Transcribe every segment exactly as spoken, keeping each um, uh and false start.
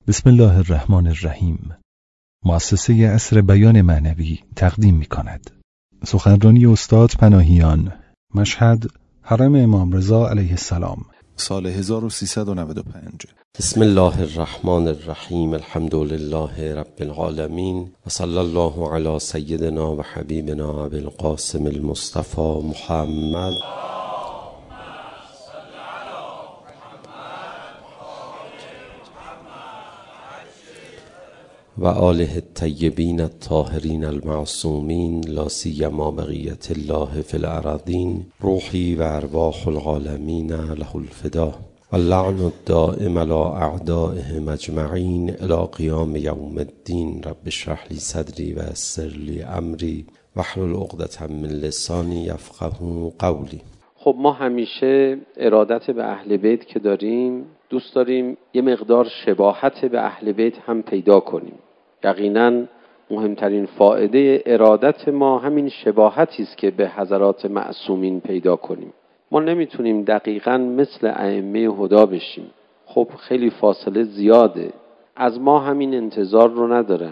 بسم الله الرحمن الرحیم. مؤسسه عصر بیان معنوی تقدیم می کند. سخنرانی استاد پناهیان، مشهد، حرم امام رضا علیه السلام، سال هزار و سیصد و نود و پنج. بسم الله الرحمن الرحیم. الحمد لله رب العالمین و صلی الله علی سیدنا و حبیبنا ابی القاسم المصطفى محمد و آله الطیبین الطاهرین المعصومین لا سیما بقیة الله فی الأراضین. روحی و ارواح العالمین له الفدا واللعن الدائم علی اعدائهم اجمعین الی قیام یوم الدین. رب اشرح لی صدری و یسر لی امری واحلل عقدة من لسانی یفقهوا قولی. خب ما همیشه ارادت به اهل بیت که داریم دوست داریم یه مقدار شباهت به اهل بیت هم پیدا کنیم. یقینا مهمترین فائده ارادت ما همین شباهتی است که به حضرات معصومین پیدا کنیم. ما نمیتونیم دقیقاً مثل ائمه هدا بشیم. خب خیلی فاصله زیاده، از ما همین انتظار رو ندارن،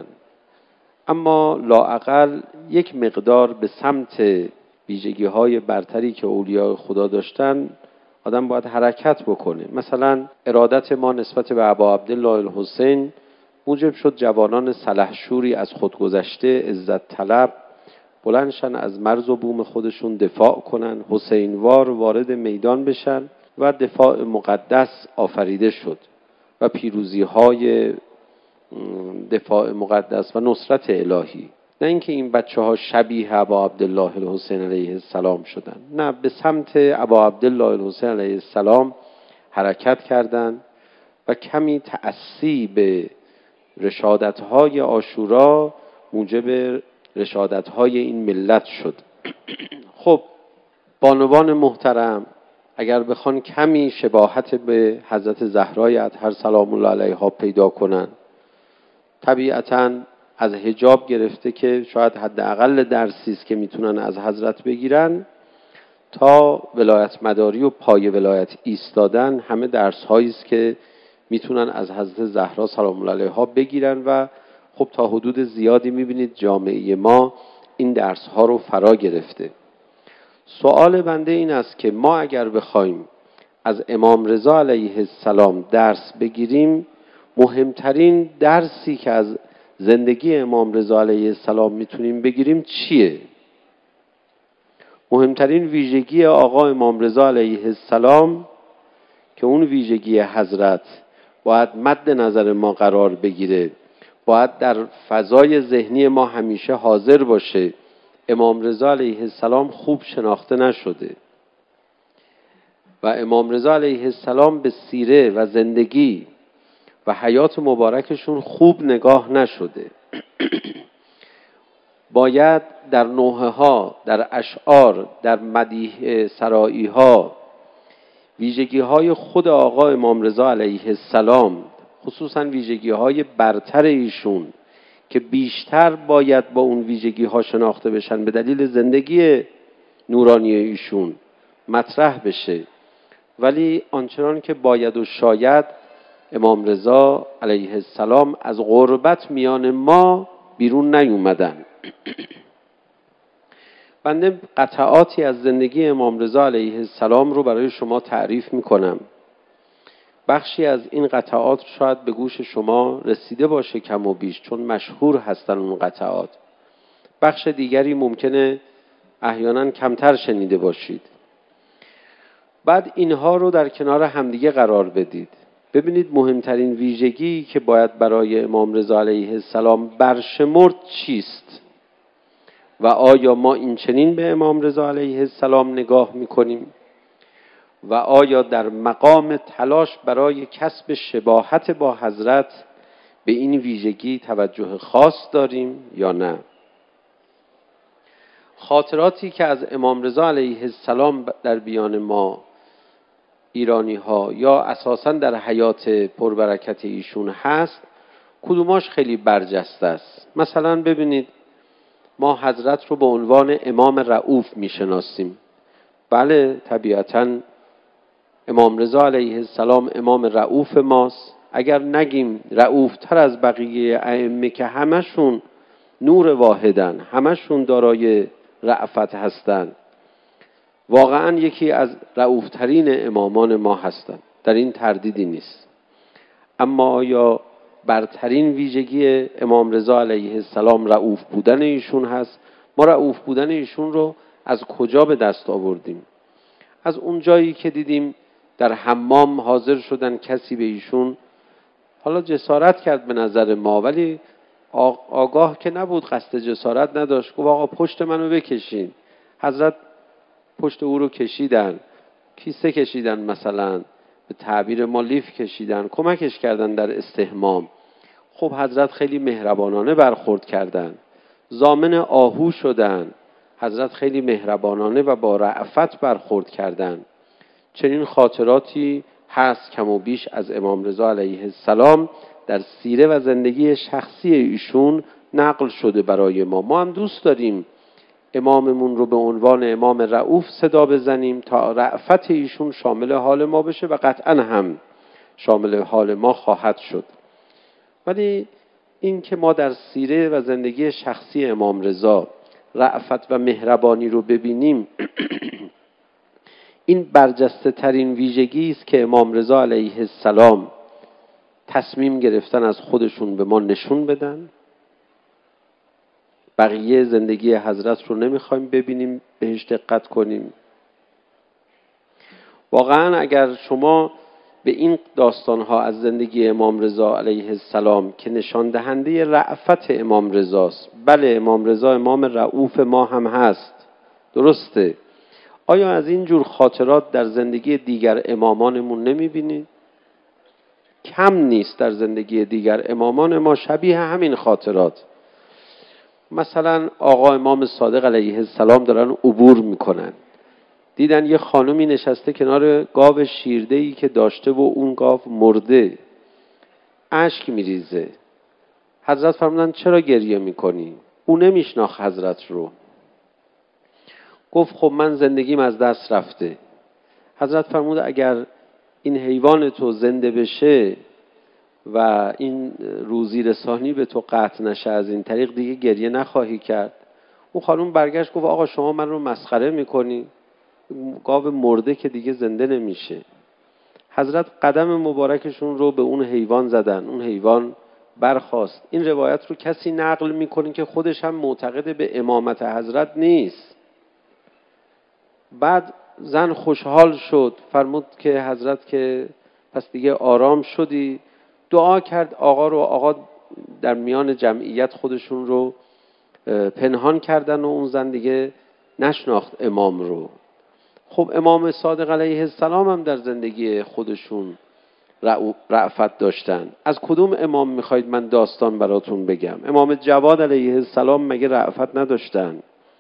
اما لااقل یک مقدار به سمت ویژگی های برتری که اولیاء خدا داشتن آدم باید حرکت بکنه. مثلا ارادت ما نسبت به ابا عبدالله الحسین موجب شد جوانان سلحشوری از خودگذشته عزت طلب بلندشن، از مرز و بوم خودشون دفاع کنن، حسینوار وارد میدان بشن و دفاع مقدس آفریده شد و پیروزی های دفاع مقدس و نصرت الهی. نه اینکه این بچه ها شبیه ابا عبدالله الحسین علیه السلام شدن، نه، به سمت ابا عبدالله الحسین علیه السلام حرکت کردند و کمی تأسی به رشادت‌های عاشورا موجب رشادت‌های این ملت شد. خب بانوان محترم اگر بخوان کمی شباهت به حضرت زهرای اطهر سلام الله علیها پیدا کنن، طبیعتاً از حجاب گرفته که شاید حداقل درسی است که میتونن از حضرت بگیرن تا ولایت مداری و پای ولایت ایستادن، همه درس‌هایی است که میتونن از حضرت زهرا سلام الله علیها بگیرن و خب تا حدود زیادی میبینید جامعه ما این درس‌ها رو فرا گرفته. سوال بنده این است که ما اگر بخوایم از امام رضا علیه السلام درس بگیریم، مهمترین درسی که از زندگی امام رضا علیه السلام میتونیم بگیریم چیه؟ مهمترین ویژگی آقا امام رضا علیه السلام که اون ویژگی حضرت باید مد نظر ما قرار بگیره، باید در فضای ذهنی ما همیشه حاضر باشه، امام رضا علیه السلام خوب شناخته نشده و امام رضا علیه السلام به سیره و زندگی و حیات مبارکشون خوب نگاه نشده. باید در نوحه ها، در اشعار، در مدیح سرایی ها ویژگی های خود آقا امام رضا علیه السلام، خصوصا ویژگی های برتر ایشون که بیشتر باید با اون ویژگی ها شناخته بشن به دلیل زندگی نورانی ایشون، مطرح بشه. ولی آنچنان که باید و شاید امام رضا علیه السلام از غربت میان ما بیرون نیومدن. بنده قطعاتی از زندگی امام رضا علیه السلام رو برای شما تعریف میکنم. بخشی از این قطعات شاید به گوش شما رسیده باشه کم و بیش، چون مشهور هستن اون قطعات. بخش دیگری ممکنه احیانا کمتر شنیده باشید. بعد اینها رو در کنار همدیگه قرار بدید. ببینید مهمترین ویژگی که باید برای امام رضا علیه السلام برشمرد چیست و آیا ما این چنین به امام رضا علیه السلام نگاه میکنیم و آیا در مقام تلاش برای کسب شباهت با حضرت به این ویژگی توجه خاص داریم یا نه؟ خاطراتی که از امام رضا علیه السلام در بیان ما ایرانی ها یا اساساً در حیات پربرکت ایشون هست، کدوماش خیلی برجسته است. مثلا ببینید ما حضرت رو به عنوان امام رؤوف میشناسیم. بله طبیعتاً امام رضا علیه السلام امام رؤوف ماست، اگر نگیم رؤوفتر از بقیه ائمه که همشون نور واحدن، همشون دارای رأفت هستن، واقعا یکی از رؤوفترین امامان ما هستند، در این تردیدی نیست. اما آیا برترین ویژگی امام رضا علیه السلام رؤوف بودن ایشون هست؟ ما رؤوف بودن ایشون رو از کجا به دست آوردیم؟ از اون جایی که دیدیم در حمام حاضر شدن کسی به ایشون، حالا جسارت کرد به نظر ما، ولی آگاه که نبود، قصد جسارت نداشت، گفت آقا پشت منو بکشین. حضرت پشت او رو کشیدن، کیسه کشیدن، مثلا به تعبیر ما لیف کشیدن، کمکش کردن در استحمام. خب حضرت خیلی مهربانانه برخورد کردن، ضامن آهو شدن، حضرت خیلی مهربانانه و با رأفت برخورد کردن. چنین خاطراتی هست کم و بیش از امام رضا علیه السلام در سیره و زندگی شخصی ایشون نقل شده برای ما. ما هم دوست داریم اماممون رو به عنوان امام رؤوف صدا بزنیم تا رأفت ایشون شامل حال ما بشه و قطعا هم شامل حال ما خواهد شد. ولی این که ما در سیره و زندگی شخصی امام رضا رأفت و مهربانی رو ببینیم این برجسته ترین ویژگی است که امام رضا علیه السلام تصمیم گرفتن از خودشون به ما نشون بدن. بقیه زندگی حضرت رو نمیخوایم ببینیم، بهش دقت کنیم. واقعا اگر شما به این داستانها از زندگی امام رضا علیه السلام که نشان دهنده رأفت امام رضاست، بله امام رضا امام رؤوف ما هم هست، درسته، آیا از این جور خاطرات در زندگی دیگر امامانمون نمیبینید؟ کم نیست در زندگی دیگر امامان ما شبیه همین خاطرات. مثلا آقا امام صادق علیه السلام دارن عبور میکنن، دیدن یه خانومی نشسته کنار گاو شیرده‌ای که داشته و اون گاو مرده، اشک میریزه. حضرت فرمودن چرا گریه میکنی؟ او نمیشناخت حضرت رو. گفت خب من زندگیم از دست رفته. حضرت فرمود اگر این حیوان تو زنده بشه و این روزی رسانی به تو قطع نشه از این طریق، دیگه گریه نخواهی کرد. اون خانوم برگشت گفت آقا شما من رو مسخره میکنی؟ گاو مرده که دیگه زنده نمیشه. حضرت قدم مبارکشون رو به اون حیوان زدن، اون حیوان برخاست. این روایت رو کسی نقل میکنه که خودش هم معتقد به امامت حضرت نیست. بعد زن خوشحال شد، فرمود که حضرت که پس دیگه آرام شدی، دعا کرد آقا رو. آقا در میان جمعیت خودشون رو پنهان کردن و اون زن دیگه نشناخت امام رو. خب امام صادق علیه السلام هم در زندگی خودشون رأفت داشتن. از کدوم امام میخواید من داستان براتون بگم؟ امام جواد علیه السلام مگه رأفت نداشتن؟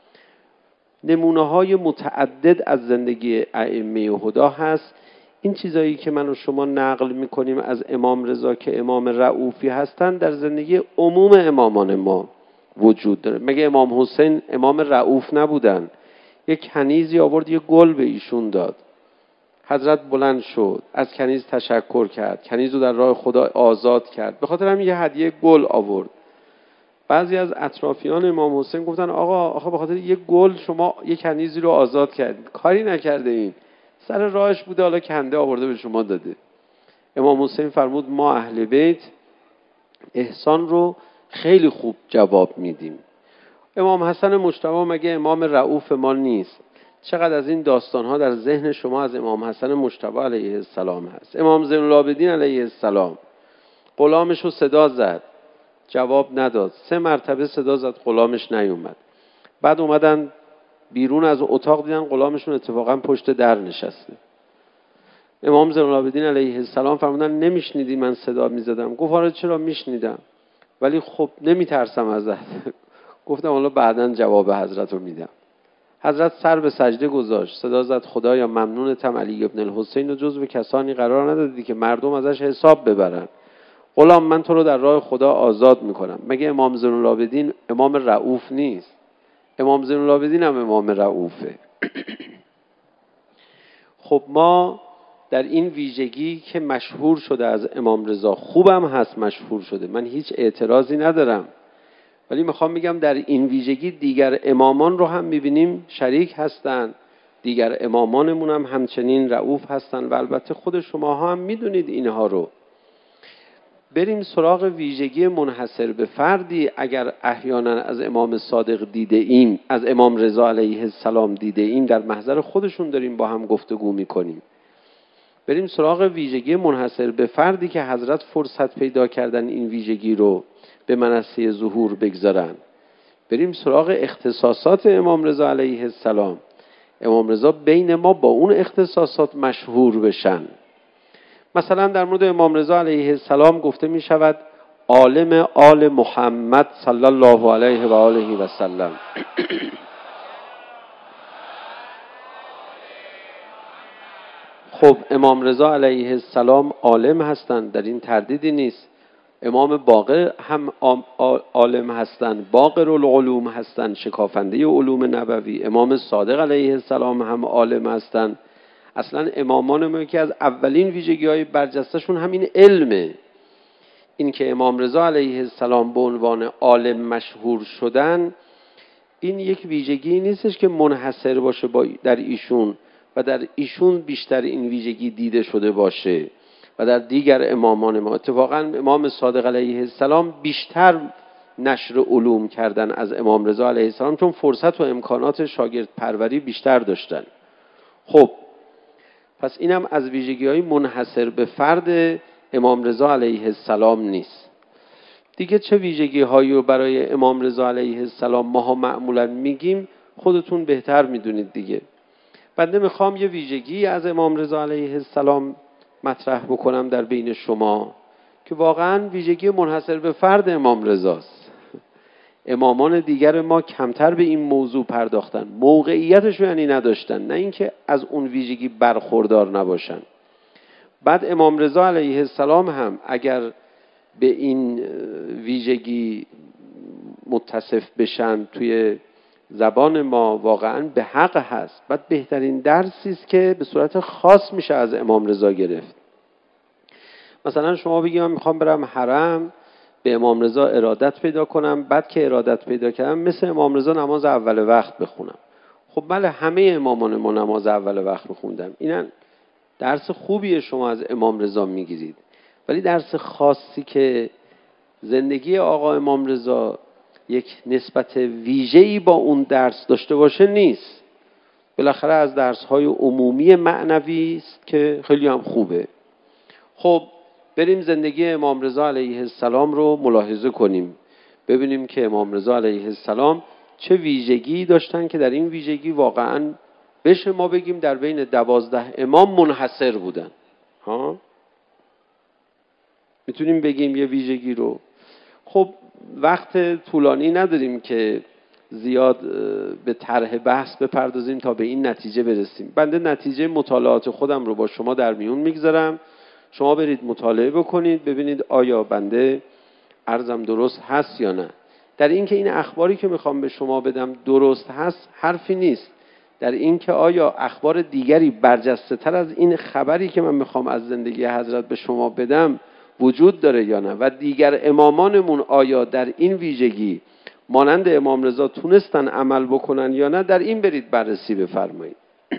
نمونه های متعدد از زندگی ائمه هدا هست. این چیزایی که من و شما نقل میکنیم از امام رضا که امام رؤوفی هستن در زندگی عموم امامان ما وجود داره. مگه امام حسین امام رؤوف نبودن؟ یک کنیزی آورد یه گل به ایشون داد، حضرت بلند شد از کنیز تشکر کرد، کنیز رو در راه خدا آزاد کرد، به خاطر همین یه هدیه گل آورد. بعضی از اطرافیان امام حسین گفتن آقا آقا به خاطر یه گل شما یه کنیزی رو آزاد کردید، کاری نکرده، این سر راهش بوده، حالا کنده آورده به شما داده. امام حسین فرمود ما اهل بیت احسان رو خیلی خوب جواب میدیم. امام حسن مجتبی مگه امام رؤوف ما نیست؟ چقدر از این داستان‌ها در ذهن شما از امام حسن مجتبی علیه السلام هست. امام زین العابدین علیه السلام غلامش رو صدا زد، جواب نداد. سه مرتبه صدا زد، غلامش نیومد. بعد اومدن بیرون از اتاق، دیدن غلامشون اتفاقا پشت در نشسته. امام زین العابدین علیه السلام فرمودن نمیشنیدی من صدا میزدم؟ گفت آره چرا میشنیدم، ولی خب نمیترسم ازت. گفتم حالا بعداً جواب حضرت رو میدم. حضرت سر به سجده گذاشت، صدا زد خدایا ممنونتم علی ابن الحسین رو جزو کسانی قرار ندادی که مردم ازش حساب ببرن. غلام من تو رو در راه خدا آزاد میکنم. مگه امام زین العابدین امام رؤوف نیست؟ امام زین العابدین هم امام رؤوفه. خب ما در این ویژگی که مشهور شده از امام رضا، خوبم هست مشهور شده، من هیچ اعتراضی ندارم، ولی میخوام بگم در این ویژگی دیگر امامان رو هم میبینیم شریک هستن، دیگر امامانمون هم همچنین رؤوف هستن و البته خود شماها هم میدونید اینها رو. بریم سراغ ویژگی منحصر به فردی اگر احیانا از امام صادق دیده ایم، از امام رضا علیه السلام دیده ایم، در محضر خودشون داریم با هم گفتگو میکنیم. بریم سراغ ویژگی منحصر به فردی که حضرت فرصت پیدا کردن این ویژگی رو به منصه ظهور بگذارن. بریم سراغ اختصاصات امام رضا علیه السلام. امام رضا بین ما با اون اختصاصات مشهور بشن. مثلا در مورد امام رضا علیه السلام گفته می شود عالم آل محمد صلی الله علیه و آله و سلم. خب امام رضا علیه السلام عالم هستند، در این تردیدی نیست. امام باقر هم عالم هستند، باقر العلوم هستند، شکافنده علوم نبوی. امام صادق علیه السلام هم عالم هستند. اصلا امامان ما که از اولین ویژگی‌های برجسته‌شون همین علمه. این که امام رضا علیه السلام به عنوان عالم مشهور شدن، این یک ویژگی نیستش که منحصر باشه با در ایشون و در ایشون بیشتر این ویژگی دیده شده باشه و در دیگر امامان ما. اتفاقا امام صادق علیه السلام بیشتر نشر علوم کردن از امام رضا علیه السلام، چون فرصت و امکانات شاگرد پروری بیشتر داشتن. خب پس اینم از ویژگی‌های منحصر به فرد امام رضا علیه السلام نیست. دیگه چه ویژگی‌هایی رو برای امام رضا علیه السلام ماها معمولاً میگیم خودتون بهتر میدونید دیگه. بنده میخوام یه ویژگی از امام رضا علیه السلام مطرح بکنم در بین شما که واقعاً ویژگی منحصر به فرد امام رضاست. امامان دیگر ما کمتر به این موضوع پرداختن، موقعیتش رو یعنی نداشتن، نه اینکه از اون ویژگی برخوردار نباشن. بعد امام رضا علیه السلام هم اگر به این ویژگی متصف بشن توی زبان ما واقعاً به حق هست. بعد بهترین درسی است که به صورت خاص میشه از امام رضا گرفت. مثلا شما بگید من میخوام برم حرم به امام رضا ارادت پیدا کنم، بعد که ارادت پیدا کردم مثل امام رضا نماز اول وقت بخونم. خب بله همه امامان ما نماز اول وقت بخوندن، اینن درس خوبیه شما از امام رضا میگیرید، ولی درس خاصی که زندگی آقا امام رضا یک نسبت ویژه‌ای با اون درس داشته باشه نیست. بالاخره از درس‌های عمومی معنوی است که خیلی هم خوبه. خب بریم زندگی امام رضا علیه السلام رو ملاحظه کنیم، ببینیم که امام رضا علیه السلام چه ویژگی داشتن که در این ویژگی واقعاً بشه ما بگیم در بین دوازده امام منحصر بودن. ها میتونیم بگیم یه ویژگی رو. خب وقت طولانی نداریم که زیاد به طرح بحث بپردازیم تا به این نتیجه برسیم. بنده نتیجه مطالعات خودم رو با شما در میون میگذارم، شما برید مطالعه بکنید ببینید آیا بنده عرضم درست هست یا نه. در این که این اخباری که میخوام به شما بدم درست هست حرفی نیست، در این که آیا اخبار دیگری برجسته تر از این خبری که من میخوام از زندگی حضرت به شما بدم وجود داره یا نه، و دیگر امامانمون آیا در این ویژگی مانند امام رضا تونستن عمل بکنن یا نه، در این برید بررسی بفرمایید.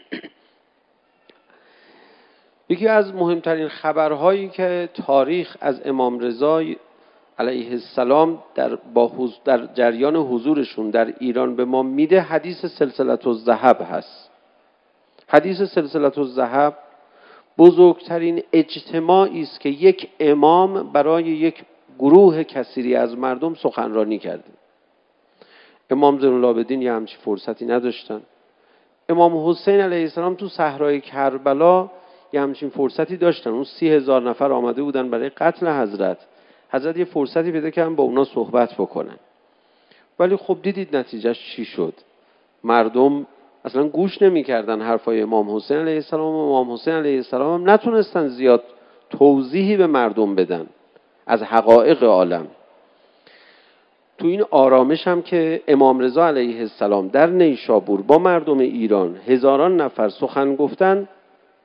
یکی از مهمترین خبرهایی که تاریخ از امام رضا علیه السلام در با در جریان حضورشون در ایران به ما میده حدیث سلسلة الذهب هست. حدیث سلسلة الذهب بزرگترین اجتماعی است که یک امام برای یک گروه کثیری از مردم سخنرانی کرده. امام زین العابدین یه همچین فرصتی نداشتن. امام حسین علیه السلام تو صحرای کربلا یه همچین فرصتی داشتن. اون سی هزار نفر آمده بودن برای قتل حضرت. حضرت یه فرصتی پیدا کردن با اونا صحبت بکنن. ولی خب دیدید نتیجهش چی شد. مردم اصلا گوش نمی کردن حرفای امام حسین علیه السلام. و امام حسین علیه السلام هم نتونستن زیاد توضیحی به مردم بدن از حقایق عالم. تو این آرامش هم که امام رضا علیه السلام در نیشابور با مردم ایران هزاران نفر سخن گفتن،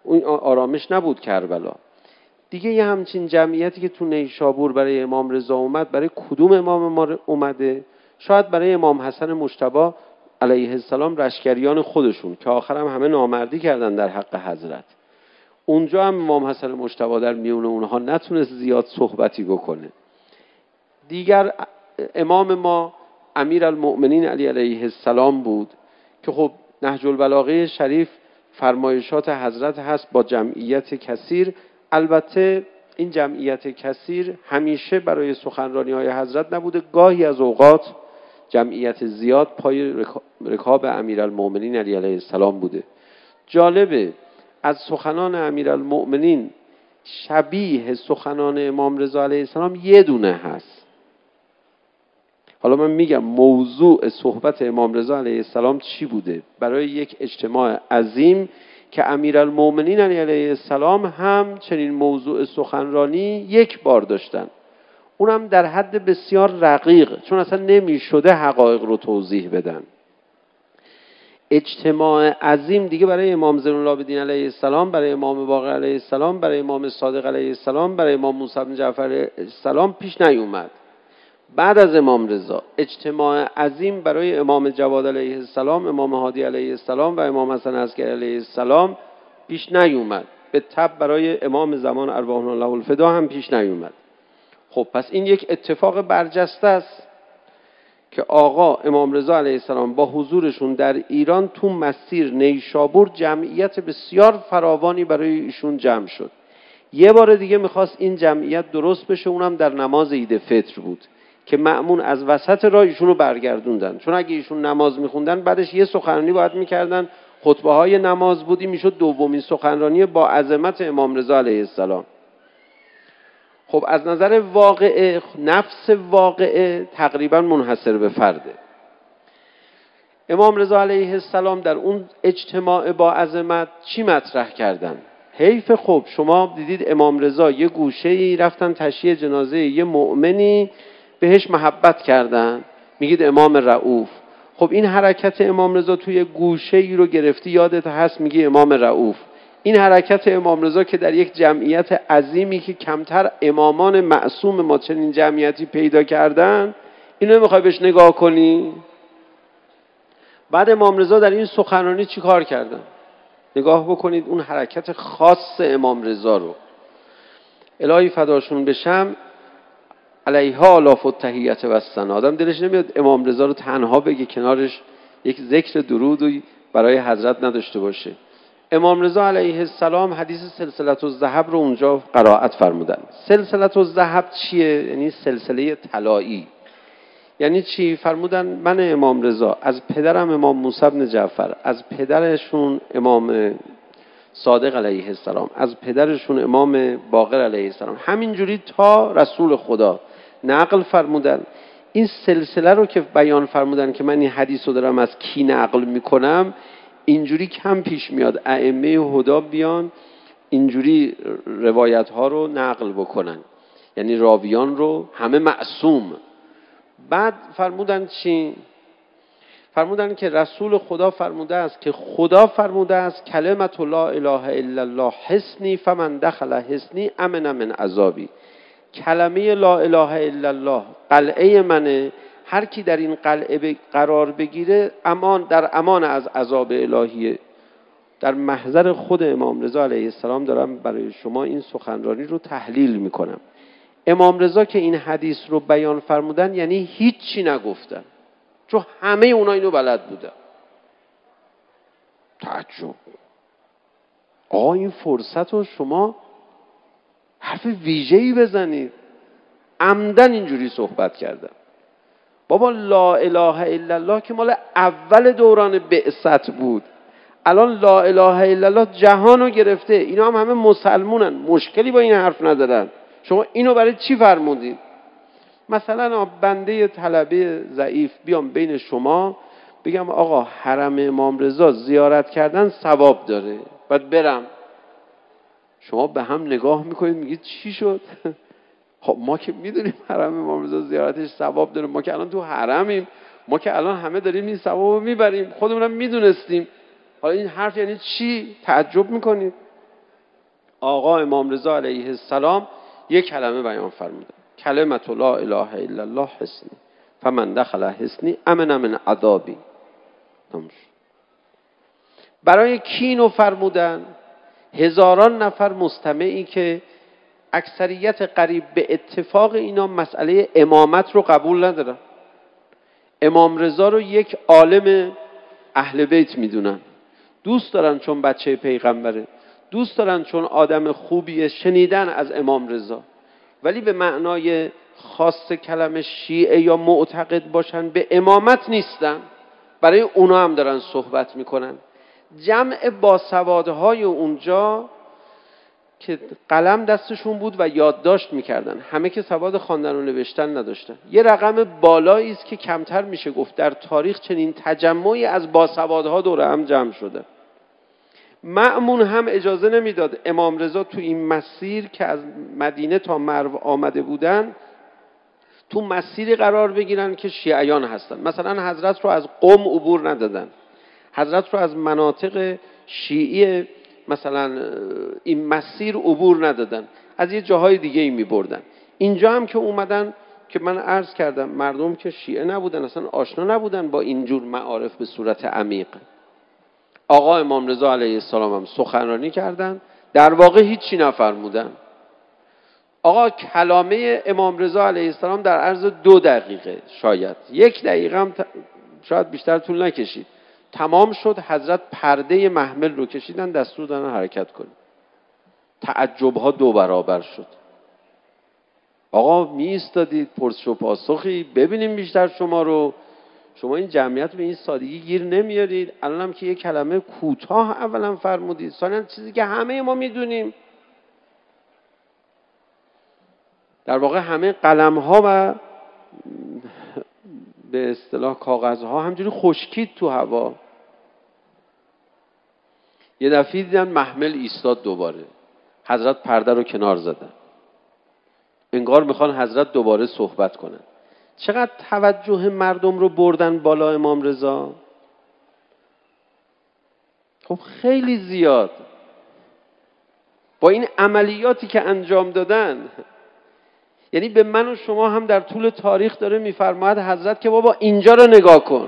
اون آرامش نبود کربلا. دیگه یه همچین جمعیتی که تو نیشابور برای امام رضا اومد، برای کدوم امام ما اومده؟ شاید برای امام حسن مجتبی علیه السلام لشکریان خودشون که آخرم همه نامردی کردن در حق حضرت. اونجا هم امام حسن مجتبی در میون اونها نتونست زیاد صحبتی بکنه. دیگر امام ما امیرالمؤمنین علی علیه السلام بود که خب نهج البلاغه شریف فرمایشات حضرت هست با جمعیت کثیر. البته این جمعیت کثیر همیشه برای سخنرانی های حضرت نبوده، گاهی از اوقات جمعیت زیاد پای رکاب امیرالمؤمنین علی علیه السلام بوده. جالبه از سخنان امیرالمؤمنین شبیه سخنان امام رضا علیه السلام یه دونه هست. حالا من میگم موضوع صحبت امام رضا علیه السلام چی بوده برای یک اجتماع عظیم که امیرالمؤمنین علیه السلام هم چنین موضوع سخنرانی یک بار داشتن، اونم در حد بسیار رقیق، چون اصلا نمیشده حقایق رو توضیح بدن. اجتماع عظیم دیگه برای امام زین العابدین علیه السلام، برای امام باقر علیه السلام، برای امام صادق علیه السلام، برای امام موسی بن جعفر علیه السلام پیش نیومد. بعد از امام رضا اجتماع عظیم برای امام جواد علیه السلام، امام هادی علیه السلام و امام حسن عسکری علیه السلام پیش نیومد. به تبع برای امام زمان ارواحنا الله الفدا هم پیش نیومد. خب پس این یک اتفاق برجسته است که آقا امام رضا علیه السلام با حضورشون در ایران تو مسیر نیشابور جمعیت بسیار فراوانی برای ایشون جمع شد. یه بار دیگه میخواست این جمعیت درست بشه، اونم در نماز عید فطر بود که مأمون از وسط راه ایشون رو برگردوندن، چون اگه ایشون نماز میخوندن بعدش یه سخنرانی باید میکردن، خطبه های نماز بودی، میشد دومین سخنرانی با عظمت امام رضا علیه السلام. خب از نظر واقعه، نفس واقعه تقریبا منحصر به فرده. امام رضا علیه السلام در اون اجتماع با عظمت چی مطرح کردن؟ حیف. خب شما دیدید امام رضا یه گوشه‌ای رفتن تشییع جنازه یه مؤمنی بهش محبت کردن، میگید امام رؤوف. خب این حرکت امام رضا توی گوشه‌ای رو گرفتی، یادت هست، میگی امام رؤوف. این حرکت امام رضا که در یک جمعیت عظیمی که کمتر امامان معصوم ما چنین جمعیتی پیدا کردن، اینو میخوای بهش نگاه کنی؟ بعد امام رضا در این سخنرانی چی کار کردن؟ نگاه بکنید اون حرکت خاص امام رضا رو. الهی فداشون بشم، علیها آلاف التحیت و الثنا. آدم دلش نمیاد امام رضا رو تنها بگه، کنارش یک ذکر درودی برای حضرت نداشته باشه. امام رضا علیه السلام حدیث سلسله الذهب رو اونجا قرائت فرمودن. سلسله الذهب چیه؟ یعنی سلسله طلایی. یعنی چی؟ فرمودن من امام رضا از پدرم امام موسی بن جعفر، از پدرشون امام صادق علیه السلام، از پدرشون امام باقر علیه السلام، همینجوری تا رسول خدا نقل فرمودن. این سلسله رو که بیان فرمودن که من این حدیث رو دارم از کی نقل میکنم، اینجوری کم پیش میاد ائمه هدا بیان اینجوری روایت ها رو نقل بکنن، یعنی راویان رو همه معصوم. بعد فرمودن چی؟ فرمودن که رسول خدا فرموده است که خدا فرموده است کلمت لا اله الا الله حصنی فمن دخل حصنی امن من عذابی. کلمه لا اله الا الله قلعه منه، هر کی در این قلعه قرار بگیره امان در امان از عذاب الهیه. در محضر خود امام رضا علیه السلام دارم برای شما این سخنرانی رو تحلیل میکنم. امام رضا که این حدیث رو بیان فرمودن یعنی هیچی نگفتن، چون همه اونا اینو بلد بودن. تعجب. آقا این فرصت رو شما حرف ویژه‌ای بزنید. عمدن اینجوری صحبت کردن. بابا لا اله الا الله که مال اول دوران بعثت بود، الان لا اله الا الله جهانو گرفته، اینا هم همه مسلمونن، مشکلی با این حرف ندارن. شما اینو برای چی فرمودید؟ مثلا بنده طلبه ضعیف بیام بین شما بگم آقا حرم امام رضا زیارت کردن ثواب داره، بعد برم، شما به هم نگاه میکنید میگید چی شد؟ خب ما که میدونیم حرم امام رضا زیارتش ثواب داره، ما که الان تو حرمیم، ما که الان همه داریم این ثوابو میبریم، خودمونم میدونستیم. حالا این حرف یعنی چی؟ تعجب میکنید. آقا امام رضا علیه السلام یک کلمه بیان فرمودن، کلمت لا اله الا الله حسنی فمن دخل حسنی امن من عذابی. برای کی اینو فرمودن؟ هزاران نفر مستمعی که اکثریت قریب به اتفاق اینا مسئله امامت رو قبول ندارن. امام رضا رو یک عالم اهل بیت میدونن، دوست دارن چون بچه پیغمبره، دوست دارن چون آدم خوبیه، شنیدن از امام رضا، ولی به معنای خاص کلمه شیعه یا معتقد باشن به امامت نیستن. برای اونا هم دارن صحبت میکنن. جمع باسوادهای اونجا که قلم دستشون بود و یادداشت میکردن، همه که سواد خواندن و نوشتن نداشتن، یه رقم بالایی است که کمتر میشه گفت در تاریخ چنین تجمعی از باسوادها دور هم جمع شده. مأمون هم اجازه نمیداد امام رضا تو این مسیر که از مدینه تا مرو آمده بودن تو مسیری قرار بگیرن که شیعیان هستن. مثلا حضرت رو از قم عبور ندادن، حضرت رو از مناطق شیعی مثلا این مسیر عبور ندادن، از یه جاهای دیگه ای می بردن. اینجا هم که اومدن که من عرض کردم مردم که شیعه نبودن، اصلا آشنا نبودن با اینجور معارف به صورت عمیق. آقا امام رضا علیه السلام هم سخنرانی کردن، در واقع هیچی نفرمودن. آقا کلامه امام رضا علیه السلام در عرض دو دقیقه، شاید یک دقیقه هم شاید بیشتر طول نکشید، تمام شد. حضرت پرده محمل رو کشیدن، دستور دادن حرکت کنید. تعجب ها دو برابر شد. آقا می ایستادید پرسش و پاسخی ببینیم بیشتر شما رو، شما این جمعیت به این سادگی گیر نمیارید. الانم که یک کلمه کوتاه اولا فرمودید، ثانیا چیزی که همه ما میدونیم. در واقع همه قلم ها و به اصطلاح کاغذ ها همجوری خشکید تو هوا. یه دفعه دیدن محمل ایستاد دوباره، حضرت پرده رو کنار زدن، انگار میخوان حضرت دوباره صحبت کنن. چقدر توجه مردم رو بردن بالا امام رضا؟ خب خیلی زیاد. با این عملیاتی که انجام دادن، یعنی به من و شما هم در طول تاریخ داره میفرماید حضرت که بابا اینجا رو نگاه کن.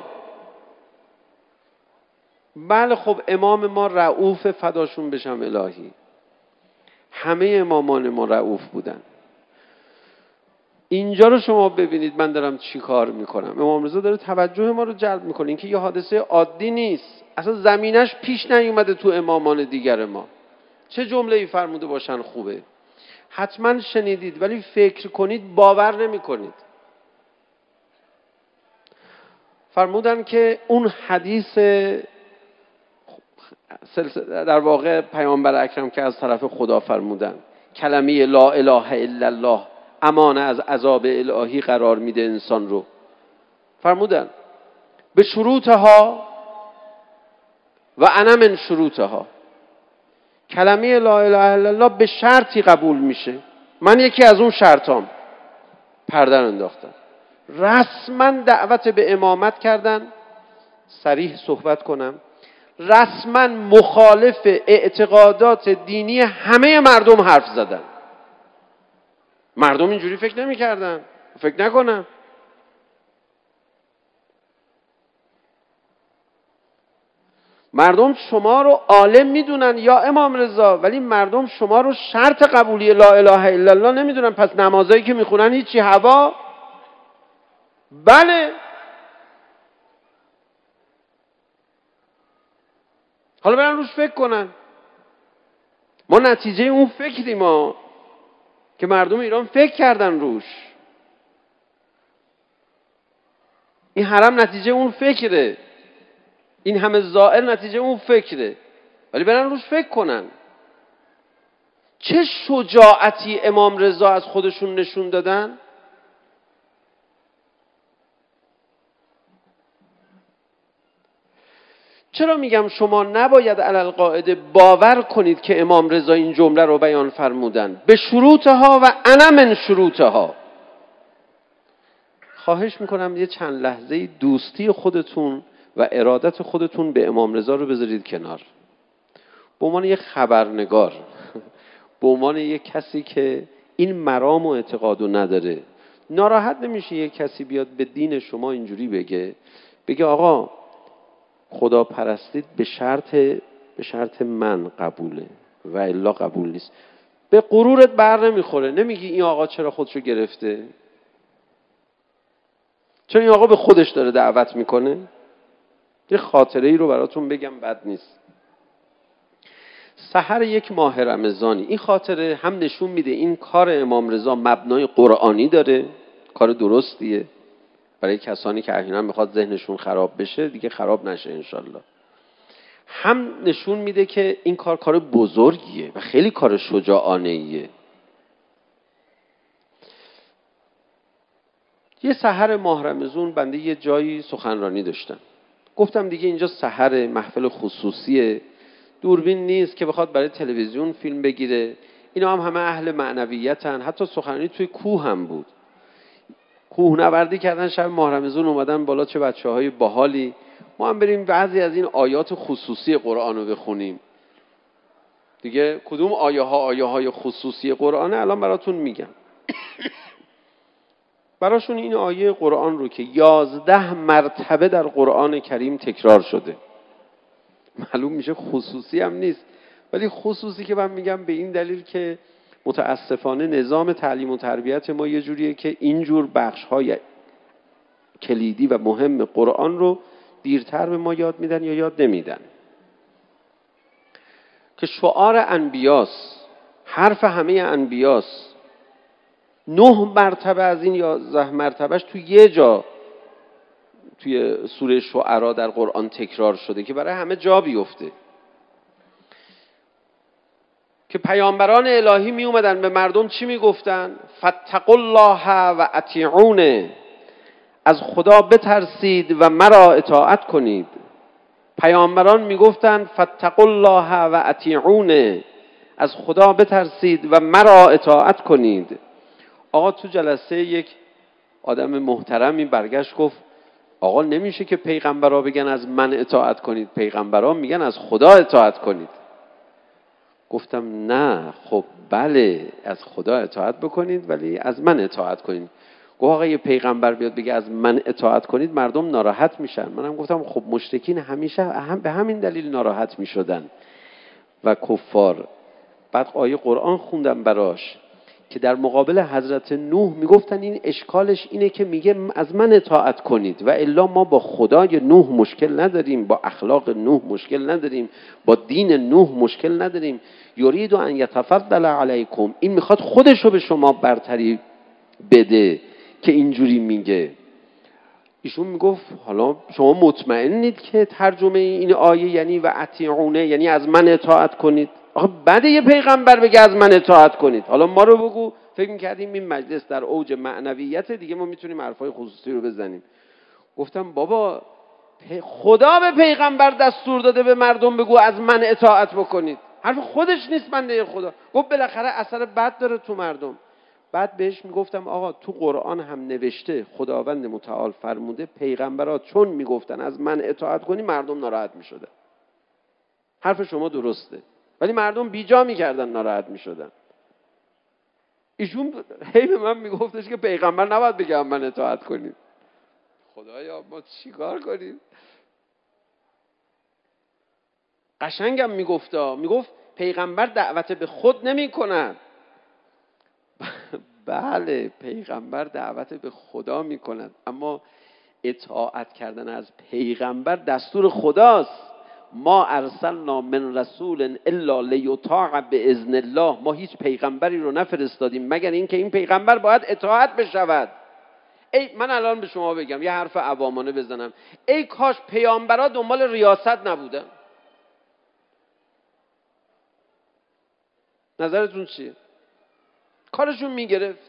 بله خب امام ما رؤوف، فداشون بشم الهی، همه امامان ما رؤوف بودن. اینجا رو شما ببینید من دارم چی کار میکنم. امام رضا داره توجه ما رو جلب میکنه. این که یه حادثه عادی نیست، اصلا زمینش پیش نیومده تو امامان دیگر ما. چه جمله ای فرموده باشن خوبه، حتما شنیدید ولی فکر کنید باور نمی کنید. فرمودن که اون حدیث در واقع پیامبر اکرم که از طرف خدا فرمودن کلمه لا اله الا الله امان از عذاب الهی قرار میده انسان رو، فرمودن به شروطها و انا من شروطها. کلمه لا اله الا الله به شرطی قبول میشه، من یکی از اون شرطام. پرده انداختن، رسما دعوت به امامت کردن. صریح صحبت کنم، رسما مخالف اعتقادات دینی همه مردم حرف زدن. مردم اینجوری فکر نمی کردن، فکر نکنم. مردم شما رو عالم میدونن یا امام رضا، ولی مردم شما رو شرط قبولی لا اله الا الله نمیدونن. پس نمازایی که میخونن هیچی، هوا. بله، حالا برن روش فکر کنن. ما نتیجه اون فکریم ما که مردم ایران فکر کردن روش. این حرم نتیجه اون فکره، این همه زائر نتیجه اون فکره، ولی برن روش فکر کنن. چه شجاعتی امام رضا از خودشون نشون دادن. چرا میگم شما نباید علی القاعده باور کنید که امام رضا این جمله رو بیان فرمودن به شروطها و انا من شروطها. خواهش میکنم یه چند لحظه دوستی خودتون و ارادت خودتون به امام رضا رو بذارید کنار. به عنوان یه خبرنگار، به عنوان یک کسی که این مرام و اعتقادو نداره. ناراحت نمیشه یک کسی بیاد به دین شما اینجوری بگه بگه آقا خدا پرستید به شرط به شرط من قبوله و الا قبول نیست. به غرورت بر نمیخوره. نمیگی این آقا چرا خودشو گرفته؟ چون این آقا به خودش داره دعوت میکنه. یه خاطره ای رو براتون بگم بد نیست. سحر یک ماه رمضانی، این خاطره هم نشون میده این کار امام رضا مبنای قرآنی داره، کار درستیه برای کسانی که احیانا میخواد ذهنشون خراب بشه دیگه خراب نشه انشالله. هم نشون میده که این کار کار بزرگیه و خیلی کار شجاعانه‌ایه. یه سحر ماه رمضان بنده یه جایی سخنرانی داشتم. گفتم دیگه اینجا سحر محفل خصوصیه، دوربین نیست که بخواد برای تلویزیون فیلم بگیره. اینا هم همه اهل معنویتن. حتی سخنرانی توی کوه هم بود. کوه نوردی کردن شب ماه رمضان، اومدن بالا چه بچه‌های باحالی. ما هم بریم بعضی از این آیات خصوصی قرآن رو بخونیم. دیگه کدوم آیه ها آیه های خصوصی قرآنه الان براتون میگم. براشون این آیه قرآن رو که یازده مرتبه در قرآن کریم تکرار شده. معلوم میشه خصوصی هم نیست، ولی خصوصی که من میگم به این دلیل که متاسفانه نظام تعلیم و تربیت ما یه جوریه که اینجور بخش‌های کلیدی و مهم قرآن رو دیرتر به ما یاد میدن یا یاد نمیدن. که شعار انبیاست، حرف همه انبیاست. نه مرتبه از این یازده مرتبهش توی یه جا توی سوره شعرا در قرآن تکرار شده که برای همه جا بیفته. که پیامبران الهی می اومدن به مردم چی می گفتن؟ فاتقوا الله و اطیعون، از خدا بترسید و مرا اطاعت کنید. پیامبران می گفتن فاتقوا الله و اطیعون، از خدا بترسید و مرا اطاعت کنید. آقا تو جلسه یک آدم محترمی برگشت گفت آقا نمیشه که پیغمبرها بگن از من اطاعت کنید، پیغمبرها میگن از خدا اطاعت کنید. گفتم نه خب بله از خدا اطاعت بکنید ولی از من اطاعت کنید. گفت آقا یه پیغمبر بیاد بگه از من اطاعت کنید مردم ناراحت میشن. منم گفتم خب مشرکین همیشه هم به همین دلیل ناراحت میشدن و کفار. بعد آیه قرآن خوندم براش که در مقابل حضرت نوح میگفتن این اشکالش اینه که میگه از من اطاعت کنید و الا ما با خدای نوح مشکل نداریم، با اخلاق نوح مشکل نداریم، با دین نوح مشکل نداریم. یرید ان یتفضل علیکم، این میخواد خودشو به شما برتری بده که اینجوری میگه. ایشون میگفت حالا شما مطمئنید که ترجمه این آیه یعنی و اطیعونه یعنی از من اطاعت کنید؟ آخه بعد یه پیغمبر بگه از من اطاعت کنید. حالا ما رو بگو فکر می‌کردیم این مجلس در اوج معنویت دیگه ما میتونیم حرفای خصوصی رو بزنیم. گفتم بابا خدا به پیغمبر دستور داده به مردم بگو از من اطاعت بکنید، حرف خودش نیست بنده خدا. گفت بالاخره اثر بد داره تو مردم. بعد بهش میگفتم آقا تو قرآن هم نوشته خداوند متعال فرموده پیغمبرها چون میگفتن از من اطاعت کنی مردم ناراحت میشدن. حرف شما درسته ولی مردم بیجا میکردن ناراحت میشدن. ایشون هی به من میگفتش که پیغمبر نباید بگه من اطاعت کنید. خدایا ما چیکار کنیم؟ قشنگم میگفتا، میگفت پیغمبر دعوت به خود نمی کند. بله پیغمبر دعوت به خدا می کند اما اطاعت کردن از پیغمبر دستور خداست. ما ارسلنا من رسول الا لیطاع باذن الله، ما هیچ پیغمبری رو نفرستادیم مگر اینکه این پیغمبر باید اطاعت بشود. ای من الان به شما بگم یه حرف عوامانه بزنم، ای کاش پیامبرا دنبال ریاست نبودن. نظرتون چیه؟ کارشون میگرفت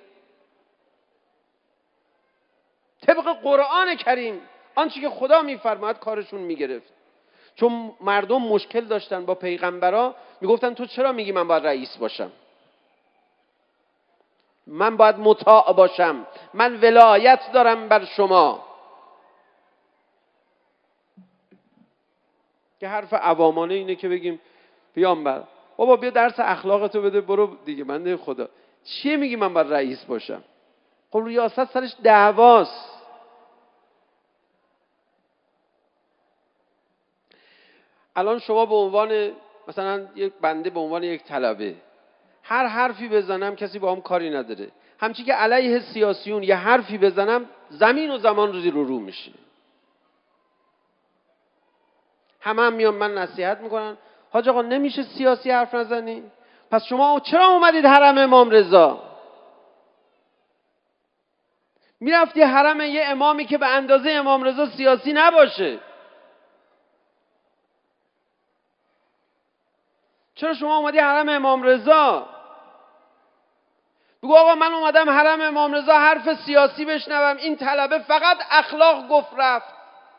طبق قرآن کریم آنچه که خدا میفرماید کارشون میگرفت. چون مردم مشکل داشتن با پیغمبرا، میگفتن تو چرا میگی من باید رئیس باشم، من باید مطاع باشم، من ولایت دارم بر شما. که حرف عوامانه اینه که بگیم پیامبر بابا بیا درس اخلاقتو بده برو دیگه. من خدا چیه میگی من باید رئیس باشم؟ خب ریاست سرش دعواست. الان شما به عنوان مثلا یک بنده، به عنوان یک طلبه، هر حرفی بزنم کسی با هم کاری نداره، همچی که علیه سیاسیون یه حرفی بزنم زمین و زمان رو زیر و رو میشه. همه هم میان من نصیحت میکنن حاج آقا نمیشه سیاسی حرف نزنی؟ پس شما چرا اومدید حرم امام رضا؟ میرفتی حرم یه امامی که به اندازه امام رضا سیاسی نباشه. چرا شما اومدی حرم امام رضا؟ بگو آقا من اومدم حرم امام رضا حرف سیاسی بشنوم، این طلبه فقط اخلاق گفت رفت،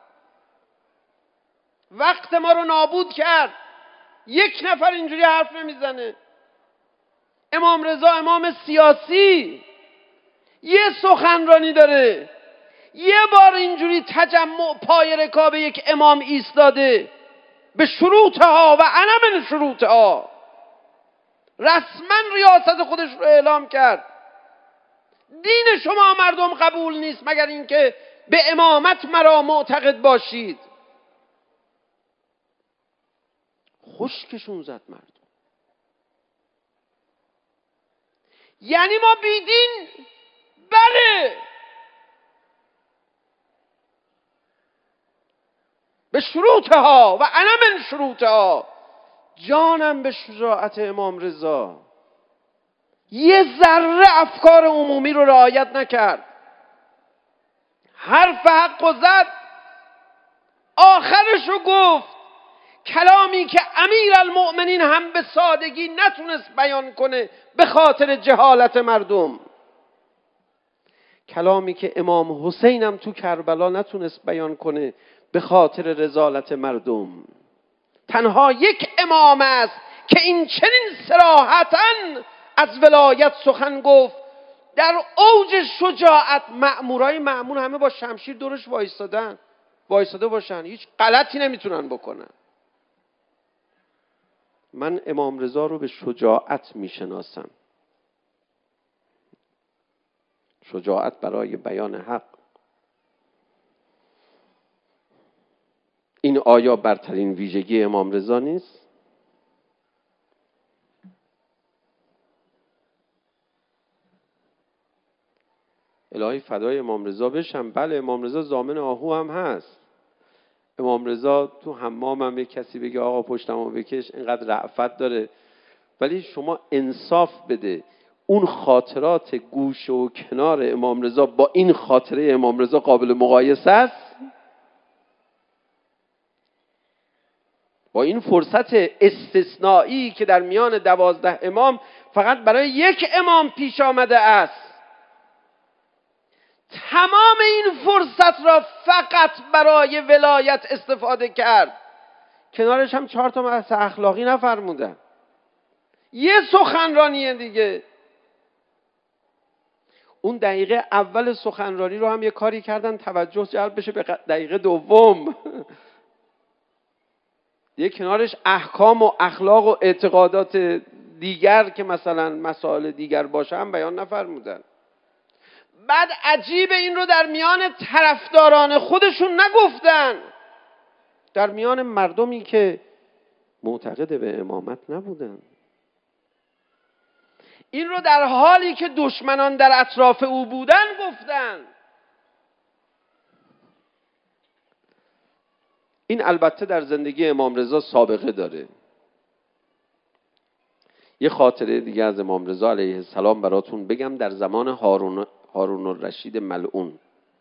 وقت ما رو نابود کرد، یک نفر اینجوری حرف نمیزنه. امام رضا امام سیاسی یه سخنرانی داره، یه بار اینجوری تجمع پای رکاب یک امام ایستاده به شروطها و علم شروطها رسما ریاست خودش رو اعلام کرد. دین شما مردم قبول نیست مگر اینکه به امامت مرا معتقد باشید. خشکشون زد مردم. یعنی ما بیدین؟ بله، به شروطها و علم شروطها. جانم به شجاعت امام رضا. یه ذره افکار عمومی رو رعایت نکرد، حرف حق و زد، آخرش رو گفت. کلامی که امیر المؤمنین هم به سادگی نتونست بیان کنه به خاطر جهالت مردم، کلامی که امام حسین هم تو کربلا نتونست بیان کنه به خاطر رذالت مردم. تنها یک امام است که این چنین صراحتاً از ولایت سخن گفت. در اوج شجاعت مأمورای مأمون همه با شمشیر دورش وایستادن، وایستاده باشن، هیچ غلطی نمیتونن بکنن. من امام رضا رو به شجاعت میشناسم، شجاعت برای بیان حق. این آیا برترین ویژگی امام رضا نیست؟ الهی فدای امام رضا بشم. بله امام رضا ضامن آهو هم هست. امام رضا تو حمام هم یک کسی بگه آقا پشتمو بکش، اینقدر رأفت داره. ولی شما انصاف بده، اون خاطرات گوشه و کنار امام رضا با این خاطره امام رضا قابل مقایسه است؟ با این فرصت استثنایی که در میان دوازده امام فقط برای یک امام پیش آمده است، تمام این فرصت را فقط برای ولایت استفاده کرد. کنارش هم چهار تا بحث اخلاقی نفرمودن، یه سخنرانیه دیگه. اون دقیقه اول سخنرانی رو هم یه کاری کردن توجه جلب بشه به دقیقه دوم. یه کنارش احکام و اخلاق و اعتقادات دیگر که مثلا مسائل دیگر باشه هم بیان نفرمودن. بعد عجیب این رو در میان طرفداران خودشون نگفتن، در میان مردمی که معتقد به امامت نبودن. این رو در حالی که دشمنان در اطراف او بودن گفتن. این البته در زندگی امام رضا سابقه داره. یه خاطره دیگه از امام رضا علیه السلام براتون بگم. در زمان هارون هارون الرشید ملعون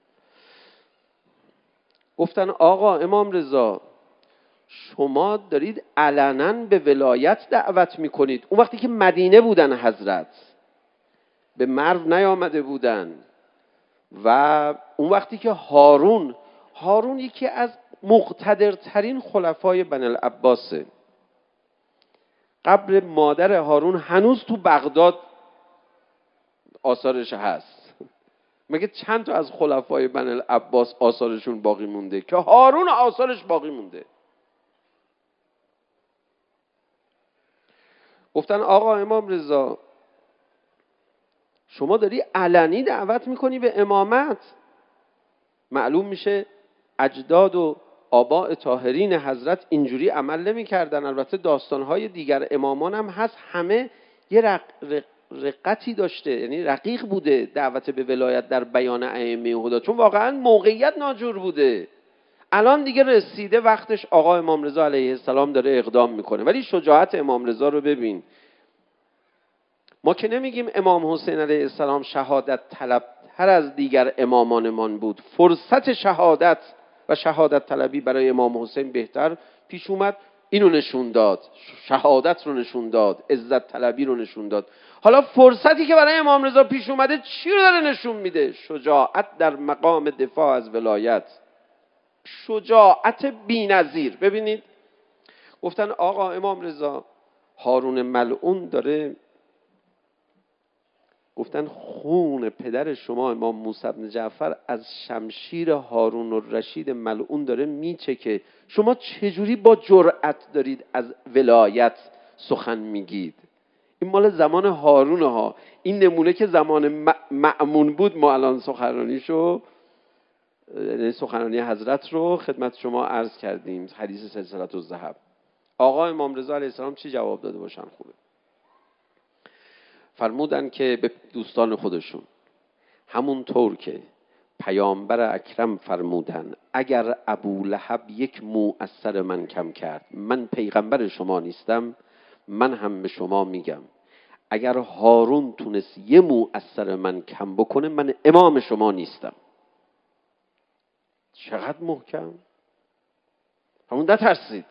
گفتن آقا امام رضا شما دارید علنا به ولایت دعوت میکنید. اون وقتی که مدینه بودن حضرت، به مرو نیامده بودن، و اون وقتی که هارون هارون یکی از مقتدرترین خلفای بنی العباسه. قبر مادر هارون هنوز تو بغداد آثارش هست. مگه چند تا از خلفای بنی العباس آثارشون باقی مونده که هارون آثارش باقی مونده؟ گفتن آقا امام رضا شما داری علنی دعوت میکنی به امامت. معلوم میشه اجداد و آباء طاهرین حضرت اینجوری عمل نمی‌کردن. البته داستان‌های دیگر امامان هم هست، همه یه رق... رق... رقتی داشته، یعنی رقیق بوده دعوت به ولایت در بیان ائمه هدا، چون واقعا موقعیت ناجور بوده. الان دیگه رسیده وقتش، آقا امام رضا علیه السلام داره اقدام میکنه. ولی شجاعت امام رضا رو ببین. ما که نمیگیم امام حسین علیه السلام شهادت طلب تر از دیگر امامانمان بود، فرصت شهادت و شهادت طلبی برای امام حسین بهتر پیش اومد، اینو نشون داد، شهادت رو نشون داد، عزت طلبی رو نشون داد. حالا فرصتی که برای امام رضا پیش اومده چی رو داره نشون میده؟ شجاعت در مقام دفاع از ولایت، شجاعت بی‌نظیر. ببینید گفتن آقا امام رضا هارون ملعون داره، گفتن خون پدر شما امام موسی بن جعفر از شمشیر هارون الرشید ملعون داره میچکه، شما چجوری با جرأت دارید از ولایت سخن میگید؟ این مال زمان هارون ها. این نمونه که زمان مأمون بود ما الان سخنرانیشو، سخنرانی حضرت رو خدمت شما عرض کردیم، حدیث سلسله الذهب. آقا امام رضا علیه السلام چی جواب داده باشن خوبه؟ فرمودن که به دوستان خودشون همون طور که پیامبر اکرم فرمودن اگر ابو لهب یک مو از سر من کم کرد من پیغمبر شما نیستم، من هم به شما میگم اگر هارون تونست یه مو از سر من کم بکنه من امام شما نیستم. چقدر محکم، همون نترسید.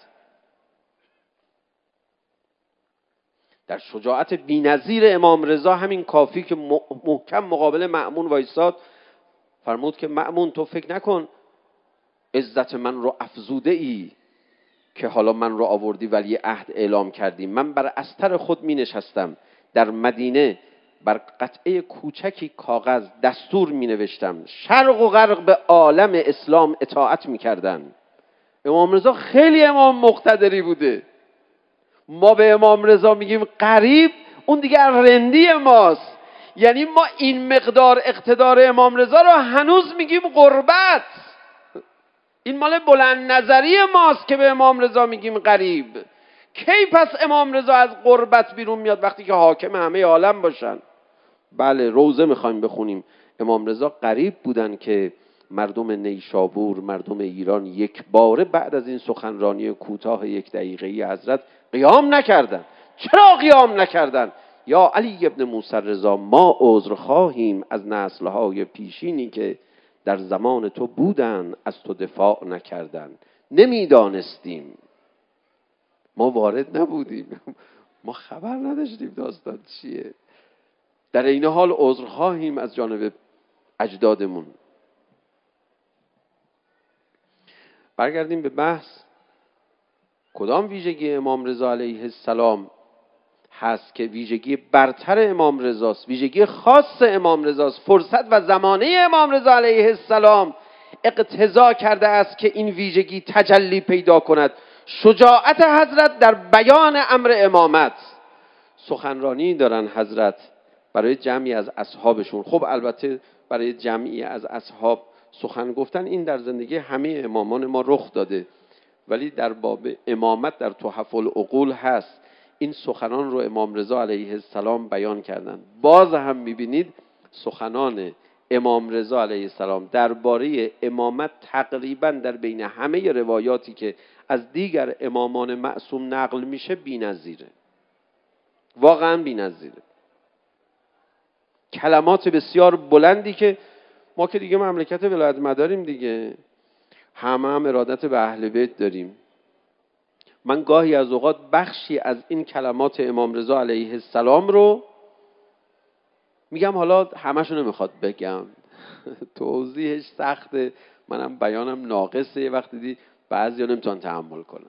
در شجاعت بی‌نظیر امام رضا همین کافی که محکم مقابل مأمون وایساد، فرمود که مأمون تو فکر نکن عزت من رو افزوده ای که حالا من رو آوردی ولی عهد اعلام کردی. من بر استر خود می نشستم در مدینه، بر قطعه کوچکی کاغذ دستور می نوشتم، شرق و غرب به عالم اسلام اطاعت می کردن. امام رضا خیلی امام مقتدری بوده. ما به امام رضا میگیم قریب، اون دیگه رندی ماست. یعنی ما این مقدار اقتدار امام رضا رو هنوز میگیم قربت. این مال بلند نظری ماست که به امام رضا میگیم قریب. کی پس امام رضا از قربت بیرون میاد؟ وقتی که حاکم همه عالم باشن. بله روزه میخوایم بخونیم، امام رضا قریب بودن که مردم نیشابور، مردم ایران یک باره بعد از این سخنرانی کوتاه یک دقیقه‌ای حضرت قیام نکردن. چرا قیام نکردن؟ یا علی ابن موسی رضا ما عذر خواهیم از نسل‌های پیشینی که در زمان تو بودن از تو دفاع نکردن، نمیدانستیم، ما وارد نبودیم، ما خبر نداشتیم داستان چیه. در این حال عذر خواهیم از جانب اجدادمون. برگردیم به بحث. کدام ویژگی امام رضا علیه السلام هست که ویژگی برتر امام رضاست، ویژگی خاص امام رضاست؟ فرصت و زمانه امام رضا علیه السلام اقتضا کرده است که این ویژگی تجلی پیدا کند. شجاعت حضرت در بیان امر امامت. سخنرانی دارن حضرت برای جمعی از اصحابشون. خب البته برای جمعی از اصحاب سخن گفتن این در زندگی همه امامان ما رخ داده، ولی در باب امامت در تحف العقول هست. این سخنان رو امام رضا علیه السلام بیان کردن. باز هم میبینید سخنان امام رضا علیه السلام درباره امامت تقریبا در بین همه روایاتی که از دیگر امامان معصوم نقل میشه بی‌نظیره، واقعا بی‌نظیره. کلمات بسیار بلندی که ما که دیگه مملکت ولایت مداریم دیگه، همه هم ارادت به اهل بیت داریم. من گاهی از اوقات بخشی از این کلمات امام رضا علیه السلام رو میگم، حالا همشو نمیخواد بگم توضیحش سخته، منم بیانم ناقصه، یه وقت دیدی بعضیا نمیتونن تحمل کنن.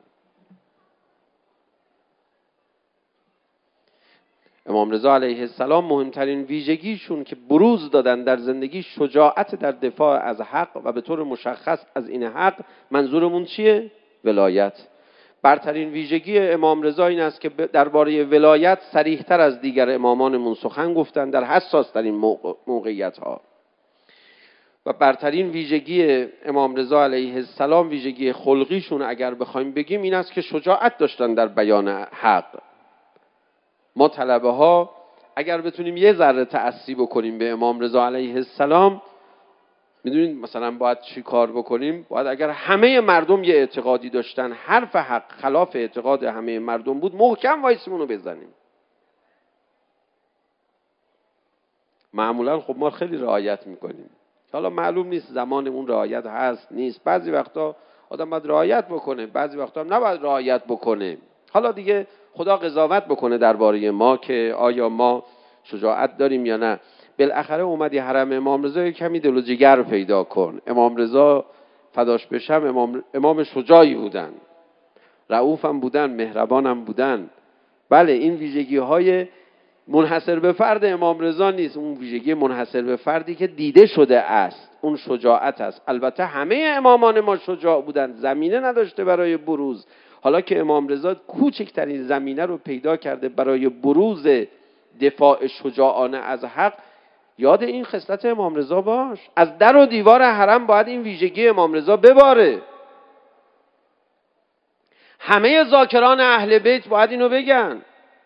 امام رضا علیه السلام مهمترین ویژگیشون که بروز دادن در زندگی شجاعت در دفاع از حق و به طور مشخص از این حق منظورمون چیه؟ ولایت. برترین ویژگی امام رضا این است که درباره ولایت صریح‌تر از دیگر امامانمون سخن گفتن در حساس‌ترین موقعیت‌ها. و برترین ویژگی امام رضا علیه السلام، ویژگی خلقیشون اگر بخوایم بگیم، این است که شجاعت داشتن در بیان حق. ما طلبه ها اگر بتونیم یه ذره تأسی بکنیم به امام رضا علیه السلام، میدونید مثلا باید چی کار بکنیم؟ باید اگر همه مردم یه اعتقادی داشتن، حرف حق خلاف اعتقاد همه مردم بود، محکم وایسیمون رو بزنیم. معمولا خب ما خیلی رعایت میکنیم. حالا معلوم نیست زمانمون رعایت هست نیست. بعضی وقتا آدم باید رعایت بکنه، بعضی وقتا هم نباید رعایت بکنه. حالا دیگه خدا قضاوت بکنه درباره ما که آیا ما شجاعت داریم یا نه. بالاخره اومدی حرم امام رضا کمی دل و جگر پیدا کن. امام رضا فداش بشم امام, امام شجاعی بودن، رؤوف هم بودن، مهربان هم بودن. بله این ویژگی های منحصر به فرد امام رضا نیست، اون ویژگی منحصر به فردی که دیده شده است اون شجاعت است. البته همه امامان ما شجاع بودن، زمینه نداشته برای بروز. حالا که امام رضا کوچکترین زمینه رو پیدا کرده برای بروز دفاع شجاعانه از حق، یاد این خصلت امام رضا باش. از در و دیوار حرم باید این ویژگی امام رضا بباره. همه ذاکران اهل بیت باید اینو بگن.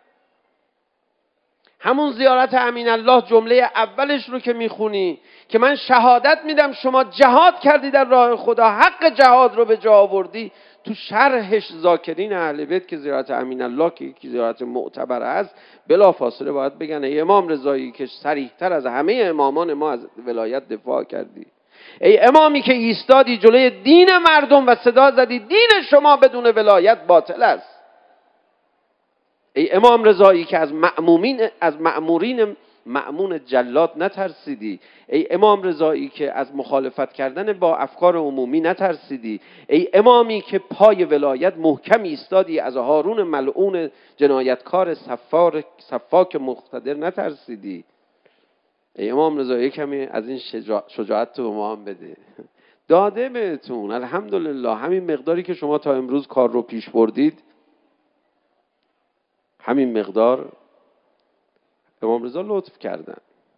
همون زیارت امین الله جمله اولش رو که میخونی که من شهادت میدم شما جهاد کردی در راه خدا، حق جهاد رو به جا آوردی، تو شرحش ذاکرین اهل بیت که زیارت امین الله که یکی زیارت معتبر است بلا فاصله باید بگن ای امام رضایی که صریح‌تر از همه امامان ما از ولایت دفاع کردی، ای امامی که ایستادی جلوی دین مردم و صدا زدی دین شما بدون ولایت باطل است، ای امام رضایی که از مأمومین از مأمورین مأمون جلاد نترسیدی، ای امام رضایی که از مخالفت کردن با افکار عمومی نترسیدی، ای امامی که پای ولایت محکم ایستادی از هارون ملعون جنایتکار صفار صفاک مقتدر نترسیدی، ای امام رضایی کمی از این شجاعت تو ما هم بده. داده بهتون الحمدلله. همین مقداری که شما تا امروز کار رو پیش بردید، همین مقدار امام رضا لطف کردن.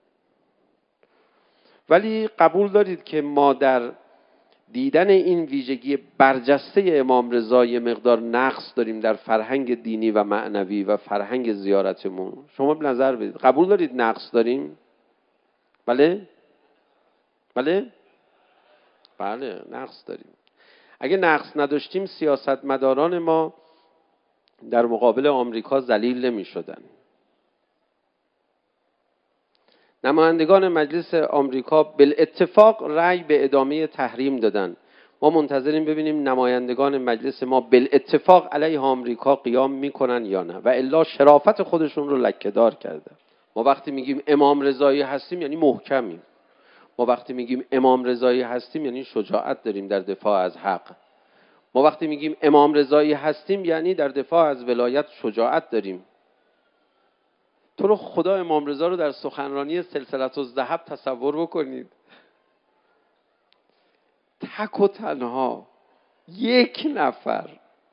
ولی قبول دارید که ما در دیدن این ویژگی برجسته امام رضا یه مقدار نقص داریم در فرهنگ دینی و معنوی و فرهنگ زیارتمون. شما به نظر بدید قبول دارید نقص داریم؟ بله؟ بله؟ بله نقص داریم. اگه نقص نداشتیم سیاستمداران ما در مقابل آمریکا ذلیل نمی شدن. نمایندگان مجلس آمریکا بالاتفاق رأی به ادامه تحریم دادن. ما منتظریم ببینیم نمایندگان مجلس ما بالاتفاق علیه آمریکا قیام میکنن یا نه، و الا شرافت خودشون رو لکه‌دار کردن. ما وقتی میگیم امام رضایی هستیم یعنی محکمیم. ما وقتی میگیم امام رضایی هستیم یعنی شجاعت داریم در دفاع از حق. ما وقتی میگیم امام رضایی هستیم یعنی در دفاع از ولایت شجاعت داریم. تو رو خدا امام رضا رو در سخنرانی سلسله الذهب تصور بکنید. تک و تنها یک نفر،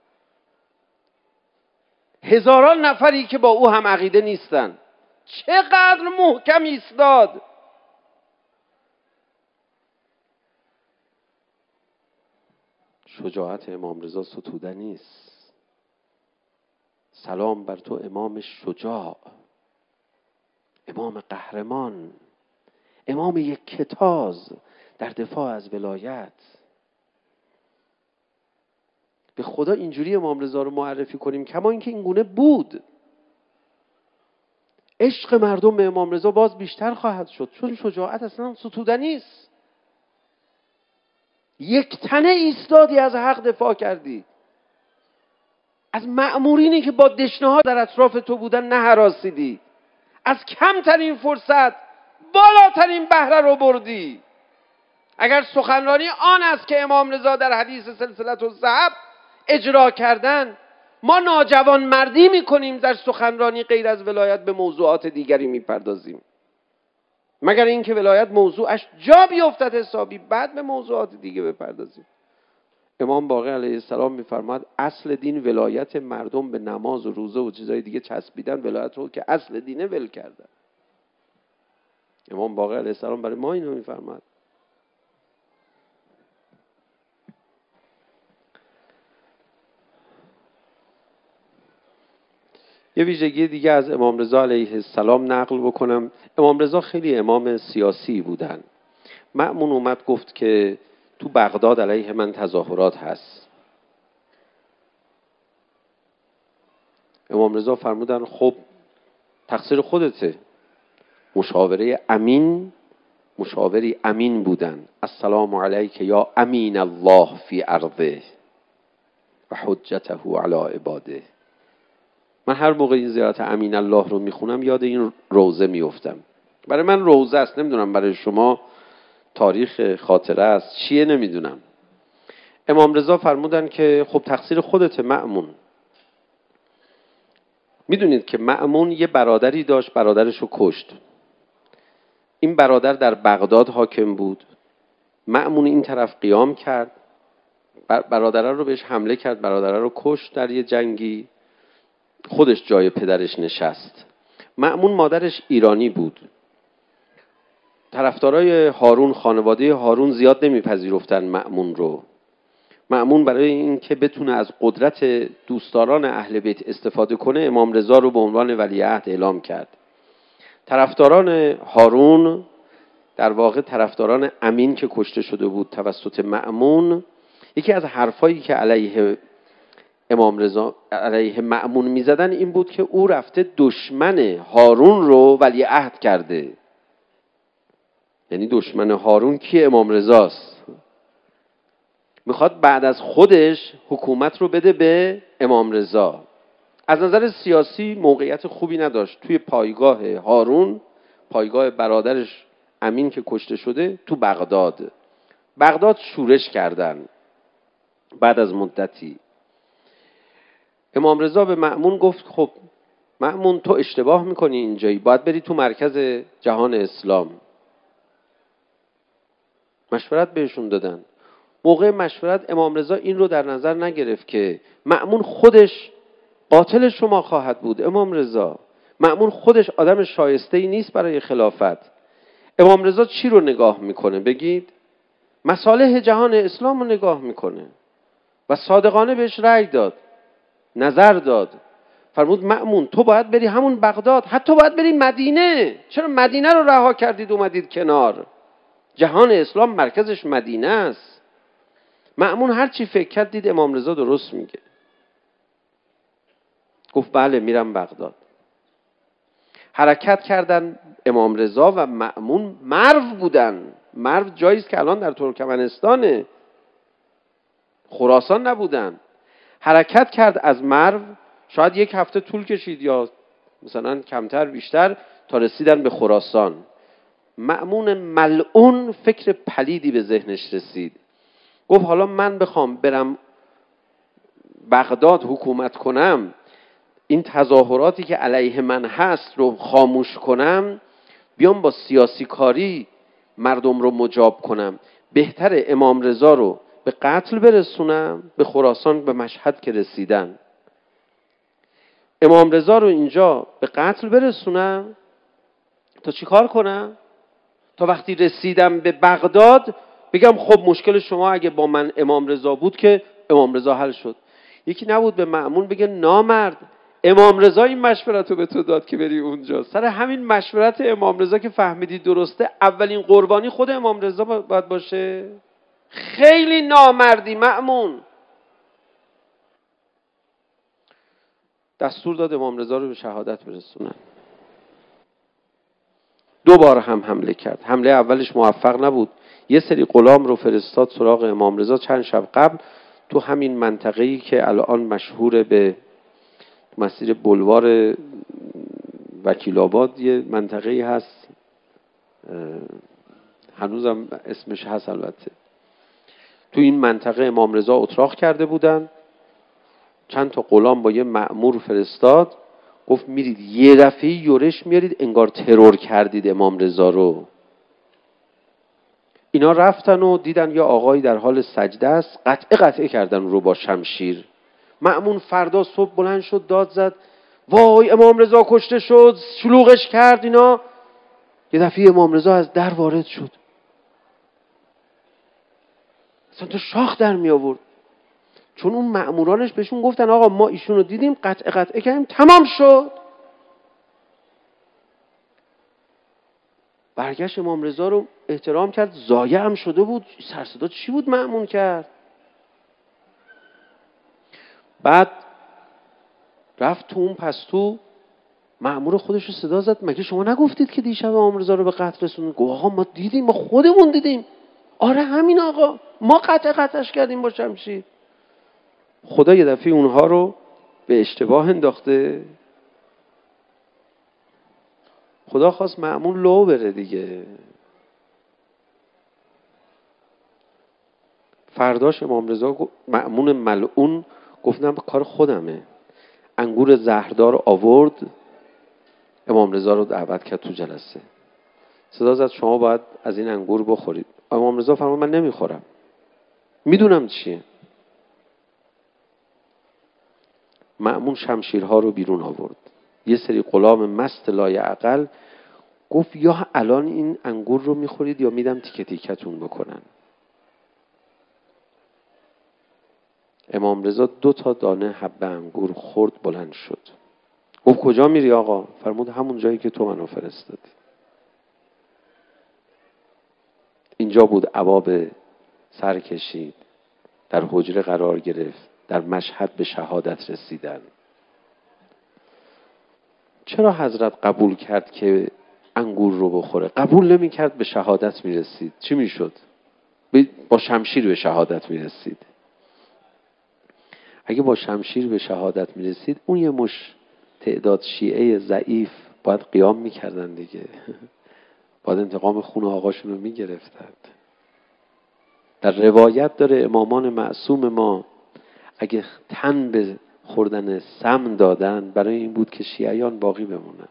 هزاران نفری که با او هم عقیده نیستن، چقدر محکم ایستاد. شجاعت امام رضا ستودنی است. سلام بر تو امام شجاع، امام قهرمان، امام یک کتاز در دفاع از ولایت. به خدا اینجوری امام رضا رو معرفی کنیم کما اینکه این گونه بود. عشق مردم به امام رضا باز بیشتر خواهد شد، چون شجاعت اصلا ستودنی است. یک تنه ایستادی از حق دفاع کردی، از مأمورینی که با دشنه‌ها در اطراف تو بودن نه هراسیدی، از کمترین فرصت بالاترین بهره رو بردی. اگر سخنرانی آن است که امام رضا در حدیث سلسله الذهب اجرا کردن، ما ناجوان مردی میکنیم در سخنرانی غیر از ولایت به موضوعات دیگری میپردازیم، مگر اینکه ولایت موضوعش جا بیفتد حسابی، بعد به موضوعات دیگه بپردازیم. امام باقر علیه السلام میفرماد اصل دین ولایت مردم به نماز و روزه و چیزای دیگه چسبیدن، ولایت رو که اصل دینه ول کردن. امام باقر علیه السلام برای ما اینو میفرماد. یه ویژگی دیگه از امام رضا علیه السلام نقل بکنم. امام رضا خیلی امام سیاسی بودن. مأمون اومد گفت که تو بغداد علیه من تظاهرات هست. امام رضا فرمودن خب تقصیر خودته. مشاوره امین، مشاوری امین بودن. السلام علیک یا امین الله فی ارضه و حجته علی عباده. من هر موقع این زیارت امین الله رو میخونم یاد این روزه میفتم. برای من روزه است، نمیدونم برای شما تاریخ خاطره است چیه نمیدونم. امام رضا فرمودن که خب تقصیر خودته مأمون. میدونید که مأمون یه برادری داشت، برادرش رو کشت. این برادر در بغداد حاکم بود. مأمون این طرف قیام کرد، برادره رو بهش حمله کرد، برادره رو کشت در یه جنگی. خودش جای پدرش نشست. مأمون مادرش ایرانی بود. طرفدارای هارون، خانواده هارون زیاد نمیپذیرفتن مأمون رو. مأمون برای اینکه بتونه از قدرت دوستداران اهل بیت استفاده کنه، امام رضا رو به عنوان ولیعهد اعلام کرد. طرفداران هارون، در واقع طرفداران امین که کشته شده بود توسط مأمون، یکی از حرفایی که علیه امام رضا علیه مأمون میزدن این بود که او رفته دشمن هارون رو ولیعهد کرده. یعنی دشمن هارون کی؟ امام رضاست. میخواد بعد از خودش حکومت رو بده به امام رضا. از نظر سیاسی موقعیت خوبی نداشت. توی پایگاه هارون، پایگاه برادرش امین که کشته شده، تو بغداد بغداد شورش کردن. بعد از مدتی امام رضا به مأمون گفت خب مأمون تو اشتباه میکنی اینجایی، باید بری تو مرکز جهان اسلام. مشورت بهشون دادن. موقع مشورت امام رضا این رو در نظر نگرفت که مأمون خودش قاتل شما خواهد بود. امام رضا مأمون خودش آدم شایسته‌ای نیست برای خلافت. امام رضا چی رو نگاه میکنه بگید؟ مصالح جهان اسلام رو نگاه میکنه و صادقانه بهش رأی داد، نظر داد. فرمود مأمون تو باید بری همون بغداد، حتی باید بری مدینه. چرا مدینه رو رها کردید اومدید کنار؟ جهان اسلام مرکزش مدینه است. مأمون هر چی فکر کرد دید امام رضا درست میگه. گفت بله میرم بغداد. حرکت کردن امام رضا و مأمون. مرو بودن. مرو جایی است که الان در ترکمنستانه، خراسان نبودن. حرکت کرد از مرو، شاید یک هفته طول کشید یا مثلا کمتر بیشتر تا رسیدن به خراسان. مأمون ملعون فکر پلیدی به ذهنش رسید. گفت حالا من بخوام برم بغداد حکومت کنم، این تظاهراتی که علیه من هست رو خاموش کنم، بیام با سیاسی کاری مردم رو مجاب کنم، بهتر امام رضا رو به قتل برسونم. به خراسان به مشهد که رسیدن، امام رضا رو اینجا به قتل برسونم تا چی کار کنم؟ تا وقتی رسیدم به بغداد بگم خب مشکل شما اگه با من امام رضا بود که امام رضا حل شد. یکی نبود به مأمون بگه نامرد، امام رضا این مشورت رو به تو داد که بری اونجا. سر همین مشورت امام رضا که فهمیدی درسته، اولین قربانی خود امام رضا باید باشه. خیلی نامردی مأمون. دستور داد امام رضا رو به شهادت برسونن. دو بار هم حمله کرد. حمله اولش موفق نبود. یه سری غلام رو فرستاد سراغ امام رضا چند شب قبل تو همین منطقه‌ای که الان مشهور به مسیر بلوار وکیل آباد، یه منطقه‌ای هست هنوزم اسمش هست البته. تو این منطقه امام رضا اتراق کرده بودن. چند تا غلام با یه مأمور فرستاد، گفت میرید یه دفعه یورش میارید انگار ترور کردید امام رضا رو. اینا رفتن و دیدن یا آقایی در حال سجده است، قطعه قطعه کردن رو با شمشیر. مأمون فردا صبح بلند شد داد زد وای امام رضا کشته شد، شلوغش کرد اینا. یه دفعه امام رضا از در وارد شد، اصلا تو شاخ در می آورد، چون اون مأمورانش بهشون گفتن آقا ما ایشونو دیدیم قطعه قطعه کردیم تمام شد. برگشت امام رضا رو احترام کرد، ضایع هم شده بود، سر صدا چی بود مأمون کرد. بعد رفت تو اون پستو، مأمور خودش رو صدا زد مگه شما نگفتید که دیشب امام رضا رو به قتل رسوندید؟ گفت آقا ما دیدیم، ما خودمون دیدیم. آره همین آقا، ما قطع قطعش کردیم با شمشیر. خدا یه دفعه اونها رو به اشتباه انداخته. خدا خواست مأمون لو بره دیگه. فرداش امام رضا مأمون ملعون گفتم کار خودمه، انگور زهردار آورد، امام رضا رو دعوت کرد تو جلسه، صدا زد شما باید از این انگور بخورید. امام رضا فرمود من نمیخورم، میدونم چیه. مأمون شمشیرها رو بیرون آورد، یه سری غلام مست لایعقل گفت یا الان این انگور رو میخورید یا میدم تیکه تیکتون بکنن. امام رضا دو تا دانه حب انگور خورد، بلند شد، گفت کجا میری آقا؟ فرمود همون جایی که تو منو فرستادی. اینجا بود عباب سر کشید، در حجره قرار گرفت، در مشهد به شهادت رسیدن. چرا حضرت قبول کرد که انگور رو بخوره؟ قبول نمی کرد به شهادت می رسید. چی می شد؟ با شمشیر به شهادت می رسید. اگه با شمشیر به شهادت می رسید اون یه مش تعداد شیعه ضعیف باید قیام می کردن دیگه، باید انتقام خون آقاشون رو می گرفتن. در روایت داره امامان معصوم ما اگه تن به خوردن سم دادن برای این بود که شیعیان باقی بمونن.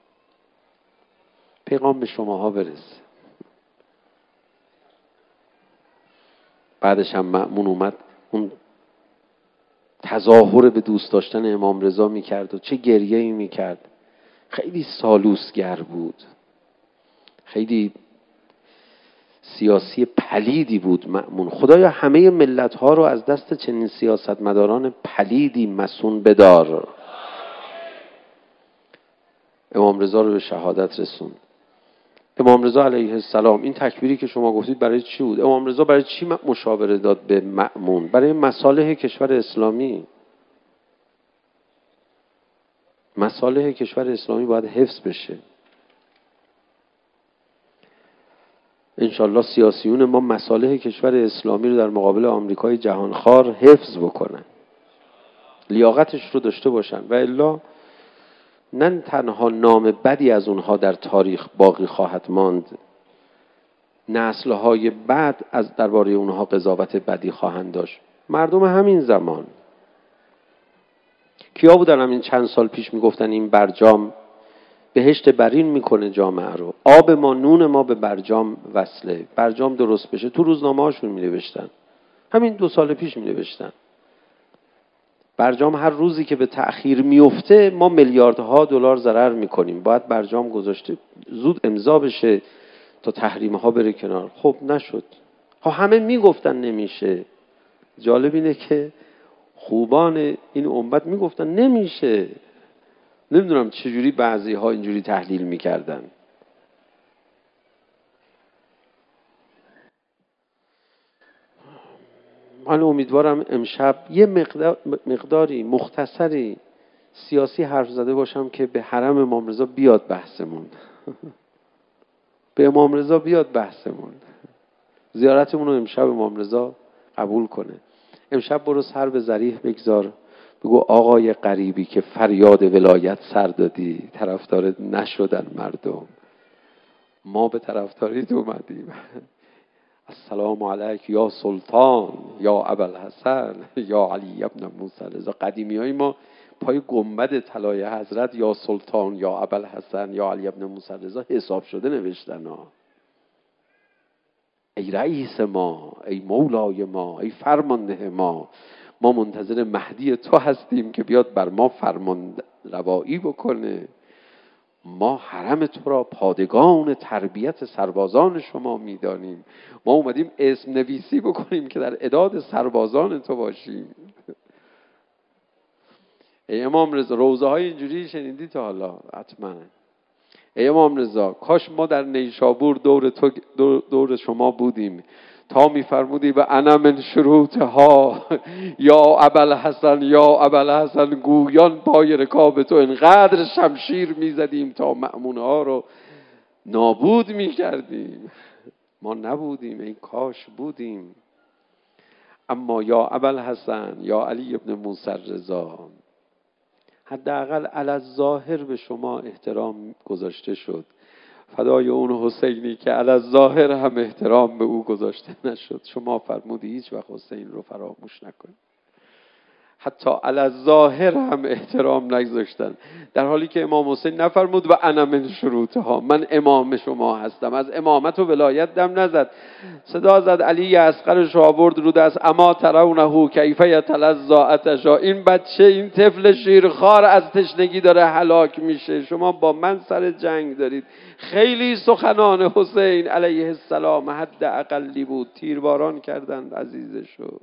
پیغام به شماها برسه. بعدش هم مأمون اومد اون تظاهر به دوست داشتن امام رضا میکرد و چه گریه‌ای میکرد. خیلی سالوسگر بود، خیلی سیاسی پلیدی بود مأمون. خدایا همه ملت‌ها رو از دست چنین سیاستمداران پلیدی مسون بدار. امام رضا رو به شهادت رسوند. امام رضا علیه السلام این تکبیری که شما گفتید برای چی بود؟ امام رضا برای چی مشاوره داد به مأمون؟ برای مصالح کشور اسلامی. مصالح کشور اسلامی باید حفظ بشه. انشالله سیاسیون ما مصالح کشور اسلامی رو در مقابل آمریکای جهانخوار حفظ بکنن، لیاقتش رو داشته باشن، و الا نه تنها نام بدی از اونها در تاریخ باقی خواهد ماند، نسل‌های بعد از درباره اونها قضاوت بدی خواهند داشت. مردم همین زمان کیا بودن همین چند سال پیش میگفتن این برجام بهشت برین میکنه جامعه رو، آب ما نون ما به برجام وصله، برجام درست بشه. تو روزنامه هاشون می نوشتن، همین دو سال پیش می نوشتن برجام هر روزی که به تأخیر میفته ما میلیاردها دلار ضرر میکنیم، باید برجام گذاشته زود امضا بشه تا تحریم ها بره کنار. خب نشد. ها همه میگفتن نمیشه. جالب اینه که خوبان این امت میگفتن نمیشه. نمیدونم چجوری بعضی ها اینجوری تحلیل میکردن. من امیدوارم امشب یه مقدار مقداری مختصری سیاسی حرف زده باشم که به حرم امام رضا بیاد بحثمون. به امام رضا بیاد بحثمون. زیارتمون رو امشب امام رضا قبول کنه. امشب برو سر به ذریح بگذار، بگو آقای غریبی که فریاد ولایت سر دادی، طرفدار نشدن مردم، ما به طرفداریت اومدیم. السلام علیک یا سلطان یا ابوالحسن یا علی ابن موسی رضا. قدیمی های ما پای گنبد طلای حضرت یا سلطان یا ابوالحسن یا علی ابن موسی رضا حساب شده نوشتن ها. ای رئیس ما، ای مولای ما، ای فرمانده ما، ما منتظر مهدی تو هستیم که بیاد بر ما فرمان روایی بکنه. ما حرم تو را پادگان تربیت سربازان شما میدانیم. ما اومدیم اسم نویسی بکنیم که در اعداد سربازان تو باشیم. ای امام رضا، روزه های اینجوری شنیدی تا حالا؟ حتما. ای امام رضا، کاش ما در نیشابور دور تو دور, دور شما بودیم تا میفرمودی و انا من شروطها یا ابوالحسن یا ابوالحسن، گویان پای رکاب تو اینقدر شمشیر میزدیم تا مأمون ها رو نابود میکردیم. ما نبودیم، ای کاش بودیم. اما یا ابوالحسن یا علی ابن موسی رضا، حداقل علی الظاهر به شما احترام گذاشته شد. فدای اون حسینی که علی الظاهر هم احترام به او گذاشته نشد. شما فرمودی هیچ وقت حسین رو فراموش نکنید. حتی علی الظاهر هم احترام نگذاشتن، در حالی که امام حسین نفرمود و انا من شروطها، من امام شما هستم. از امامت و ولایت دم نزد. صدا زد علی اصغرش آورد رو دست، اما ترونه کیف یتلظی عطشا، این بچه، این طفل شیرخوار از تشنگی داره هلاک میشه، شما با من سر جنگ دارید. خیلی سخنان حسین علیه السلام حد اقلی بود، تیرباران کردند عزیز شد.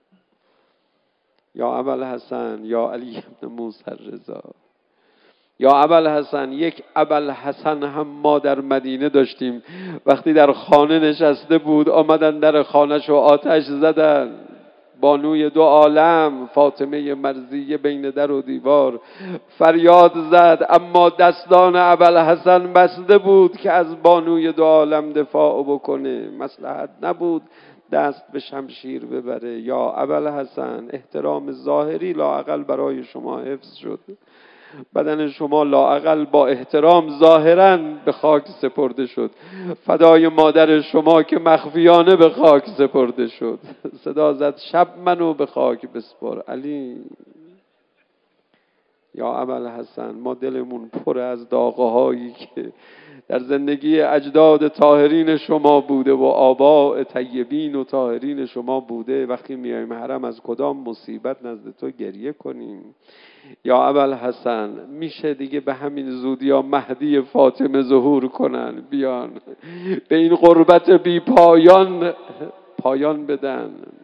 یا ابوالحسن یا علی ابن موسی رضا، یا ابوالحسن. یک ابوالحسن هم ما در مدینه داشتیم، وقتی در خانه نشسته بود آمدن در خانه‌ش و آتش زدن. بانوی دو عالم فاطمه مرضیه بین در و دیوار فریاد زد، اما دستان ابوالحسن بسته بود که از بانوی دو عالم دفاع بکنه. مصلحت نبود دست به شمشیر ببره. یا ابوالحسن، احترام ظاهری لااقل برای شما حفظ شد. بدن شما لااقل با احترام ظاهراً به خاک سپرده شد. فدای مادر شما که مخفیانه به خاک سپرده شد. صدا زد شب منو به خاک بسپر علی. یا ابوالحسن، ما دلمون پر از داغ‌هایی که در زندگی اجداد طاهرین شما بوده و آباء طیبین و طاهرین شما بوده. وقتی میایم حرم از کدام مصیبت نزد تو گریه کنیم؟ یا ابوالحسن، میشه دیگه به همین زودی یا مهدی فاطمه ظهور کنن، بیان به این غربت بی پایان پایان بدن.